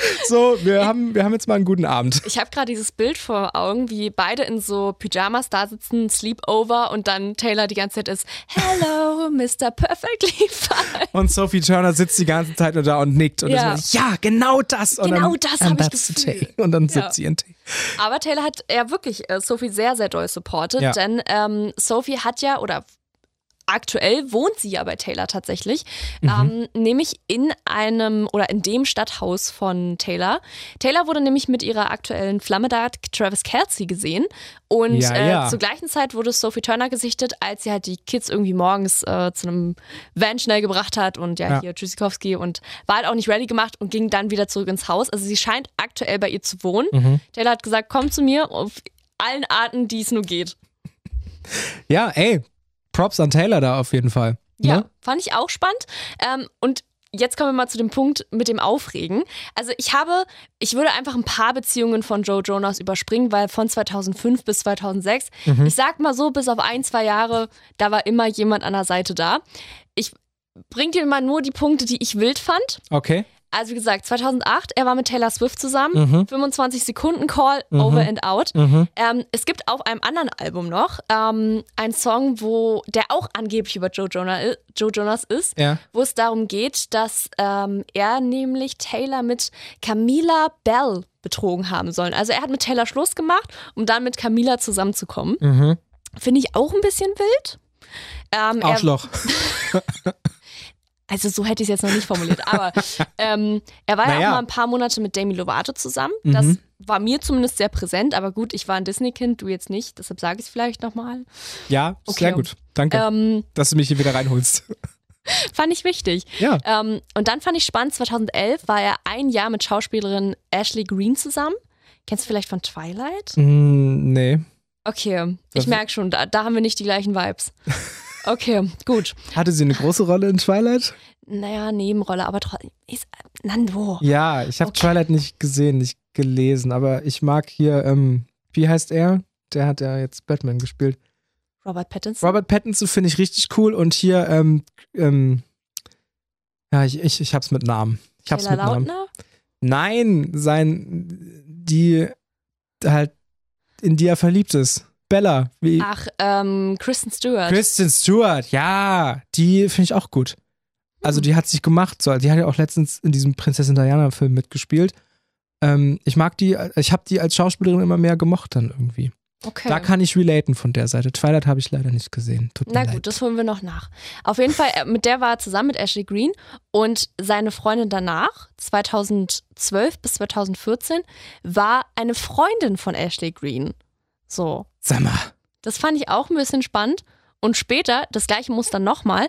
So, wir haben jetzt mal einen guten Abend. Ich habe gerade dieses Bild vor Augen, wie beide in so Pyjamas da sitzen, Sleepover und dann Taylor die ganze Zeit ist, hello, Mr. Perfectly Fine. Und Sophie Turner sitzt die ganze Zeit nur da und nickt. Und ist so, ja, genau das. Und genau dann, das habe ich gefühlt. Und dann sitzt sie in Tee. Aber Taylor hat ja wirklich Sophie sehr, sehr doll supportet, denn Sophie hat ja, oder aktuell wohnt sie ja bei Taylor tatsächlich, nämlich in dem Stadthaus von Taylor. Taylor wurde nämlich mit ihrer aktuellen Flamme da, Travis Kelce, gesehen und zur gleichen Zeit wurde Sophie Turner gesichtet, als sie halt die Kids irgendwie morgens zu einem Van schnell gebracht hat und hier Tschüssikowski und war halt auch nicht ready gemacht und ging dann wieder zurück ins Haus. Also sie scheint aktuell bei ihr zu wohnen. Taylor hat gesagt, komm zu mir auf allen Arten, die es nur geht. Ja, ey. Props an Taylor da auf jeden Fall. Ja, ne? Fand ich auch spannend. Und jetzt kommen wir mal zu dem Punkt mit dem Aufregen. Also ich würde einfach ein paar Beziehungen von Joe Jonas überspringen, weil von 2005 bis 2006, ich sag mal so, bis auf 1-2 Jahre, da war immer jemand an der Seite da. Ich bring dir mal nur die Punkte, die ich wild fand. Okay. Also wie gesagt, 2008, er war mit Taylor Swift zusammen, 25 Sekunden Call, Over and Out. Es gibt auf einem anderen Album noch einen Song, der auch angeblich über Joe Jonas ist, wo es darum geht, dass er nämlich Taylor mit Camila Bell betrogen haben soll. Also er hat mit Taylor Schluss gemacht, um dann mit Camila zusammenzukommen. Finde ich auch ein bisschen wild. Arschloch. Also so hätte ich es jetzt noch nicht formuliert, aber er war ja auch mal ein paar Monate mit Demi Lovato zusammen. Das war mir zumindest sehr präsent, aber gut, ich war ein Disney-Kind, du jetzt nicht, deshalb sage ich es vielleicht nochmal. Ja, okay. Sehr gut. Danke, dass du mich hier wieder reinholst. Fand ich wichtig. Ja. Und dann fand ich spannend, 2011 war er ein Jahr mit Schauspielerin Ashley Greene zusammen. Kennst du vielleicht von Twilight? Nee. Okay, ich merke schon, da haben wir nicht die gleichen Vibes. Okay, gut. Hatte sie eine große Rolle in Twilight? Naja, Nebenrolle, aber trotzdem. Nando. Ja, ich habe Twilight nicht gesehen, nicht gelesen, aber ich mag hier, wie heißt er? Der hat ja jetzt Batman gespielt. Robert Pattinson? Robert Pattinson finde ich richtig cool und hier, ich hab's mit Namen. Taylor Lautner? Nein, die halt, in die er verliebt ist. Bella. Ach, Kristen Stewart. Kristen Stewart, ja, die finde ich auch gut. Also die hat sich gemacht, so. Die hat ja auch letztens in diesem Prinzessin Diana-Film mitgespielt. Ich habe die als Schauspielerin immer mehr gemocht dann irgendwie. Okay. Da kann ich relaten von der Seite. Twilight habe ich leider nicht gesehen. Tut mir leid. Na gut, das holen wir noch nach. Auf jeden Fall, mit der war er zusammen mit Ashley Greene und seine Freundin danach, 2012 bis 2014, war eine Freundin von Ashley Greene. So. Sag mal. Das fand ich auch ein bisschen spannend. Und später, das gleiche Muster nochmal,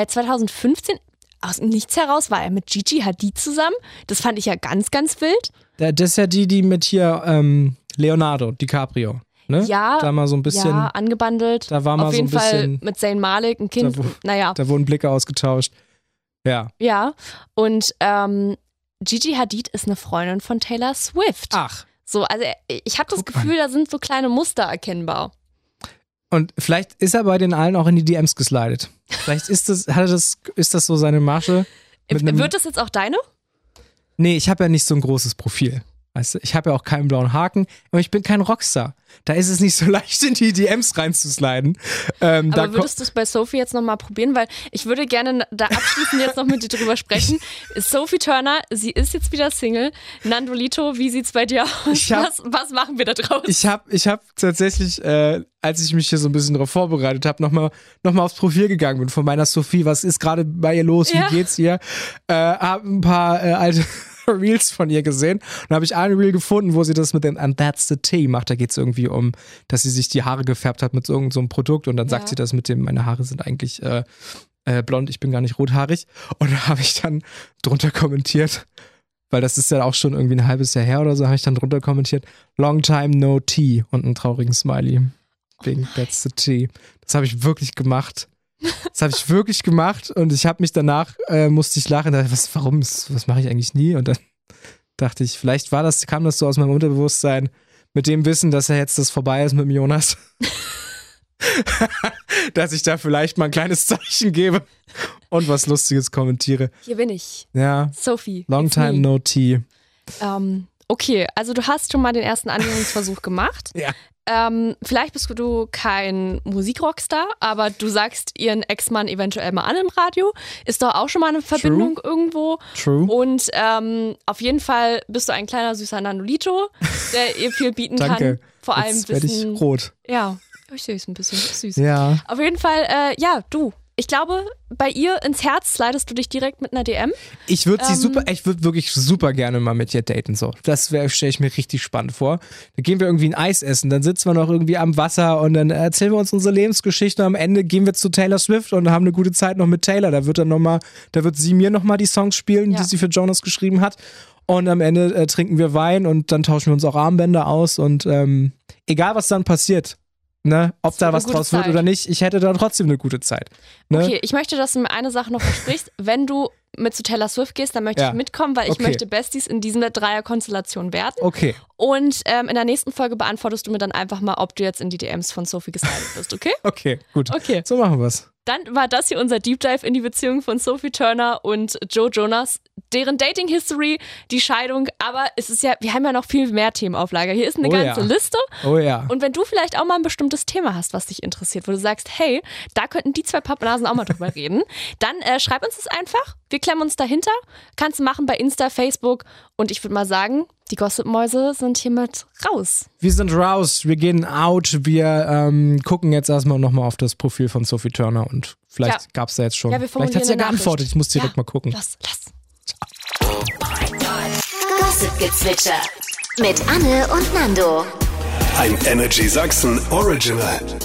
2015, aus dem Nichts heraus, war er mit Gigi Hadid zusammen. Das fand ich ja ganz, ganz wild. Das ist ja die mit hier Leonardo DiCaprio. Ne? Ja, da mal so ein bisschen, angebandelt. Da war mal auf jeden so ein bisschen, Fall mit Zayn Malik, ein Kind. Da wurden Blicke ausgetauscht. Ja. Ja, und Gigi Hadid ist eine Freundin von Taylor Swift. Ach. So, also ich habe das Gefühl, da sind so kleine Muster erkennbar. Und vielleicht ist er bei den allen auch in die DMs geslidet. Vielleicht ist das so seine Masche. Wird das jetzt auch deine? Nee, ich habe ja nicht so ein großes Profil. Weißt du, ich habe ja auch keinen blauen Haken, aber ich bin kein Rockstar. Da ist es nicht so leicht, in die DMs reinzusliden. Aber würdest du es bei Sophie jetzt nochmal probieren? Weil ich würde gerne da abschließend jetzt noch mit dir drüber sprechen. Sophie Turner, sie ist jetzt wieder Single. Nandolito, wie sieht's bei dir aus? Was machen wir da draus? Ich hab tatsächlich, als ich mich hier so ein bisschen darauf vorbereitet habe, noch mal aufs Profil gegangen bin von meiner Sophie. Was ist gerade bei ihr los? Wie geht's ihr? Hab ein paar alte Reels von ihr gesehen und da habe ich einen Reel gefunden, wo sie das mit dem And That's the Tea macht. Da geht es irgendwie um, dass sie sich die Haare gefärbt hat mit so einem Produkt und dann sagt sie das mit dem, meine Haare sind eigentlich blond, ich bin gar nicht rothaarig. Und da habe ich dann drunter kommentiert, weil das ist ja auch schon irgendwie ein halbes Jahr her oder so, habe ich dann drunter kommentiert, Long time no tea und einen traurigen Smiley. Wegen That's the Tea. Das habe ich wirklich gemacht. Und ich habe mich danach, musste ich lachen, dachte, was mache ich eigentlich nie? Und dann dachte ich, vielleicht kam das so aus meinem Unterbewusstsein, mit dem Wissen, dass jetzt das vorbei ist mit dem Jonas, dass ich da vielleicht mal ein kleines Zeichen gebe und was Lustiges kommentiere. Hier bin ich. Ja. Sophie. Long time no tea. Okay, also du hast schon mal den ersten Annäherungsversuch gemacht. Ja. Vielleicht bist du kein Musikrockstar, aber du sagst ihren Ex-Mann eventuell mal an im Radio. Ist doch auch schon mal eine Verbindung irgendwo. True. Und auf jeden Fall bist du ein kleiner, süßer Nandolito, der ihr viel bieten Danke. kann. Vor allem Jetzt werde ich rot. Ja, ich sehe es ein bisschen süß. Ja. Auf jeden Fall, du. Ich glaube, bei ihr ins Herz slidest du dich direkt mit einer DM. Ich würde wirklich super gerne mal mit ihr daten, so. Das stelle ich mir richtig spannend vor. Da gehen wir irgendwie ein Eis essen, dann sitzen wir noch irgendwie am Wasser und dann erzählen wir uns unsere Lebensgeschichte. Am Ende gehen wir zu Taylor Swift und haben eine gute Zeit noch mit Taylor. Da wird sie mir nochmal die Songs spielen, die sie für Jonas geschrieben hat. Und am Ende trinken wir Wein und dann tauschen wir uns auch Armbänder aus und egal was dann passiert, ne, ob da was draus wird oder nicht, ich hätte da trotzdem eine gute Zeit. Ne? Okay, ich möchte, dass du mir eine Sache noch versprichst. Wenn du mit zu Taylor Swift gehst, dann möchte ich mitkommen, weil ich möchte Besties in dieser Dreierkonstellation werden. Okay. Und in der nächsten Folge beantwortest du mir dann einfach mal, ob du jetzt in die DMs von Sophie geslidet bist, okay? Okay, gut. Okay. So machen wir's. Dann war das hier unser Deep Dive in die Beziehung von Sophie Turner und Joe Jonas, deren Dating-History, die Scheidung, aber es ist ja, wir haben ja noch viel mehr Themen auf Lager. Hier ist eine ganze Liste. Oh ja. Und wenn du vielleicht auch mal ein bestimmtes Thema hast, was dich interessiert, wo du sagst, hey, da könnten die zwei Pappnasen auch mal drüber reden, dann schreib uns das einfach. Wir klemmen uns dahinter. Kannst du machen bei Insta, Facebook und ich würde mal sagen, die Gossip-Mäuse sind hiermit raus. Wir sind raus, wir gehen out, wir gucken jetzt erstmal nochmal auf das Profil von Sophie Turner und vielleicht gab es da jetzt schon. Ja, vielleicht hat sie ja geantwortet, ich muss direkt mal gucken. Lass. Gossip-Gezwitscher mit Anne und Nando. Ein Energy Sachsen Original.